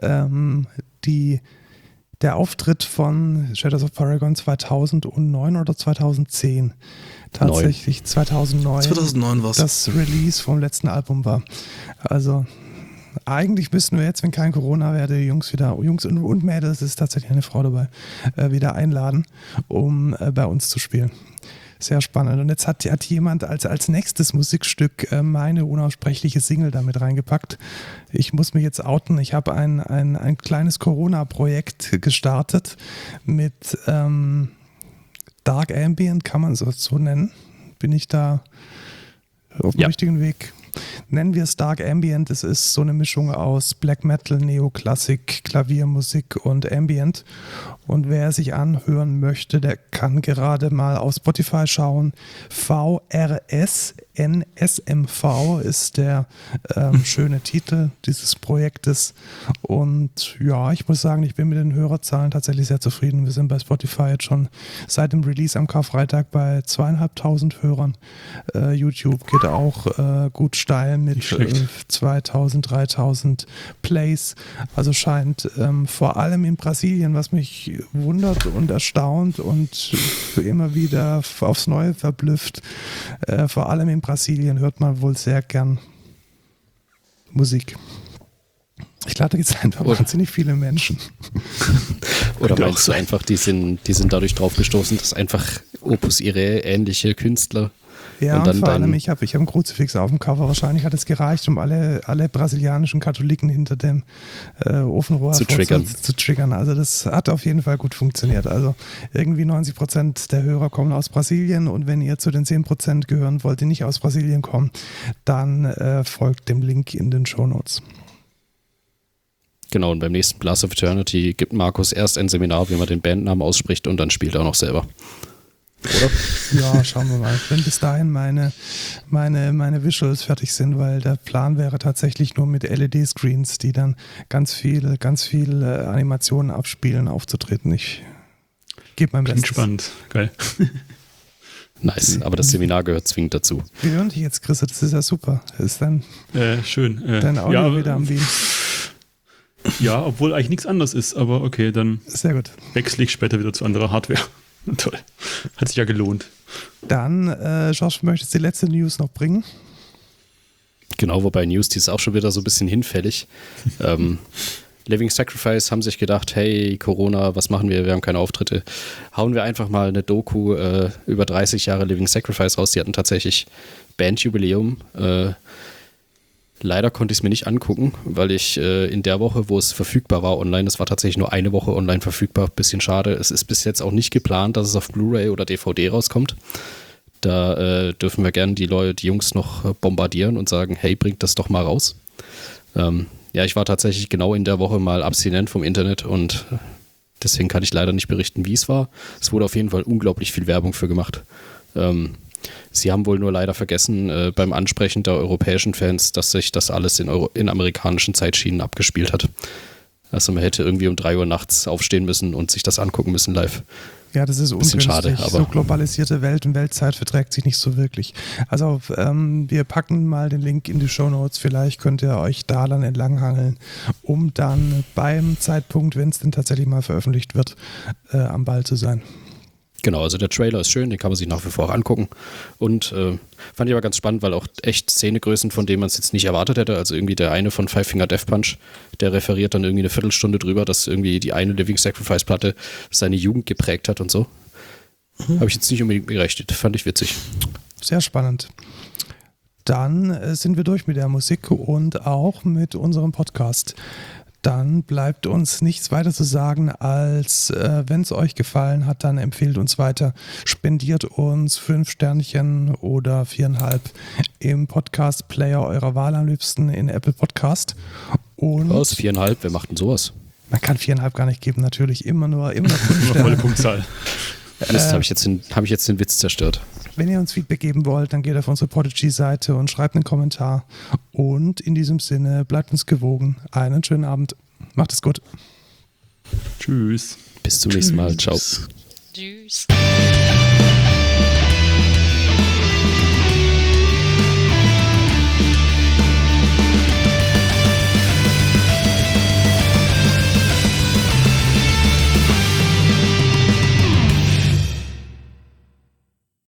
der Auftritt von Shadows of Paragon 2009 oder 2010 tatsächlich 2009 war's. Das Release vom letzten Album war. Also eigentlich müssten wir jetzt, wenn kein Corona wäre, die Jungs und Mädels, es ist tatsächlich eine Frau dabei, wieder einladen, um bei uns zu spielen. Sehr spannend. Und jetzt hat jemand als nächstes Musikstück meine unaussprechliche Single damit reingepackt. Ich muss mich jetzt outen. Ich habe ein kleines Corona-Projekt gestartet mit Dark Ambient, kann man so nennen. Bin ich da auf dem richtigen Weg? Nennen wir es Dark Ambient. Es ist so eine Mischung aus Black Metal, Neoklassik, Klaviermusik und Ambient. Und wer sich anhören möchte, der kann gerade mal auf Spotify schauen. VRSNSMV ist der schöne Titel dieses Projektes. Und ja, ich muss sagen, ich bin mit den Hörerzahlen tatsächlich sehr zufrieden. Wir sind bei Spotify jetzt schon seit dem Release am Karfreitag bei 2500 Hörern. YouTube geht auch gut steil mit 2000, 3000 Plays. Also scheint vor allem in Brasilien, was mich wundert und erstaunt und immer wieder aufs Neue verblüfft, vor allem in Brasilien hört man wohl sehr gern Musik. Ich glaube, da gibt es einfach wahnsinnig viele Menschen. Oder meinst du einfach, die sind dadurch drauf gestoßen, dass einfach Opus Irae ähnliche Künstler. Ja, und vor allem, ich hab einen Kruzifix auf dem Cover. Wahrscheinlich hat es gereicht, um alle brasilianischen Katholiken hinter dem Ofenrohr zu triggern. Also das hat auf jeden Fall gut funktioniert. Also irgendwie 90% der Hörer kommen aus Brasilien, und wenn ihr zu den 10% gehören wollt, die nicht aus Brasilien kommen, dann folgt dem Link in den Shownotes. Genau, und beim nächsten Blast of Eternity gibt Markus erst ein Seminar, wie man den Bandnamen ausspricht, und dann spielt er auch noch selber. Oder? Ja, schauen wir mal. Wenn bis dahin meine Visuals fertig sind, weil der Plan wäre tatsächlich nur mit LED-Screens, die dann ganz viele Animationen abspielen, aufzutreten. Ich gebe mein Bestes. Spannend, geil. Nice, aber das Seminar gehört zwingend dazu. Wir hören dich jetzt, Chris, das ist ja super. Das ist dann schön. Dein Audio wieder am Beam. Ja, obwohl eigentlich nichts anderes ist, aber okay, dann sehr gut. Wechsle ich später wieder zu anderer Hardware. Toll. Hat sich ja gelohnt. Dann, Josh, möchtest du die letzte News noch bringen? Genau, wobei News, die ist auch schon wieder so ein bisschen hinfällig. Living Sacrifice haben sich gedacht, hey, Corona, was machen wir? Wir haben keine Auftritte. Hauen wir einfach mal eine Doku über 30 Jahre Living Sacrifice raus. Die hatten tatsächlich Bandjubiläum. Leider konnte ich es mir nicht angucken, weil ich in der Woche, wo es verfügbar war online, es war tatsächlich nur eine Woche online verfügbar, bisschen schade. Es ist bis jetzt auch nicht geplant, dass es auf Blu-ray oder DVD rauskommt. Da dürfen wir gerne die Jungs noch bombardieren und sagen, hey, bringt das doch mal raus. Ja, ich war tatsächlich genau in der Woche mal abstinent vom Internet, und deswegen kann ich leider nicht berichten, wie es war. Es wurde auf jeden Fall unglaublich viel Werbung für gemacht. Sie haben wohl nur leider vergessen beim Ansprechen der europäischen Fans, dass sich das alles in amerikanischen Zeitschienen abgespielt hat. Also man hätte irgendwie um 3 Uhr nachts aufstehen müssen und sich das angucken müssen live. Ja, das ist ungünstig. Schade, aber so globalisierte Welt und Weltzeit verträgt sich nicht so wirklich. Also wir packen mal den Link in die Shownotes. Vielleicht könnt ihr euch da dann entlanghangeln, um dann beim Zeitpunkt, wenn es denn tatsächlich mal veröffentlicht wird, am Ball zu sein. Genau, also der Trailer ist schön, den kann man sich nach wie vor auch angucken. Und fand ich aber ganz spannend, weil auch echt Szenegrößen, von denen man es jetzt nicht erwartet hätte. Also irgendwie der eine von Five Finger Death Punch, der referiert dann irgendwie eine Viertelstunde drüber, dass irgendwie die eine Living Sacrifice Platte seine Jugend geprägt hat und so. Habe ich jetzt nicht unbedingt gerechnet, fand ich witzig. Sehr spannend. Dann sind wir durch mit der Musik und auch mit unserem Podcast. Dann bleibt uns nichts weiter zu sagen, als wenn es euch gefallen hat, dann empfehlt uns weiter, spendiert uns 5 Sternchen oder 4,5 im Podcast-Player eurer Wahl, am liebsten in Apple Podcast. Und was? 4,5? Wer macht denn sowas? Man kann 4,5 gar nicht geben, natürlich immer nur 5 Sterne. Volle Punktzahl. Mist, habe ich jetzt den Witz zerstört. Wenn ihr uns Feedback geben wollt, dann geht auf unsere Podigy-Seite und schreibt einen Kommentar. Und in diesem Sinne, bleibt uns gewogen. Einen schönen Abend. Macht es gut. Tschüss. Bis zum nächsten Mal. Ciao. Tschüss.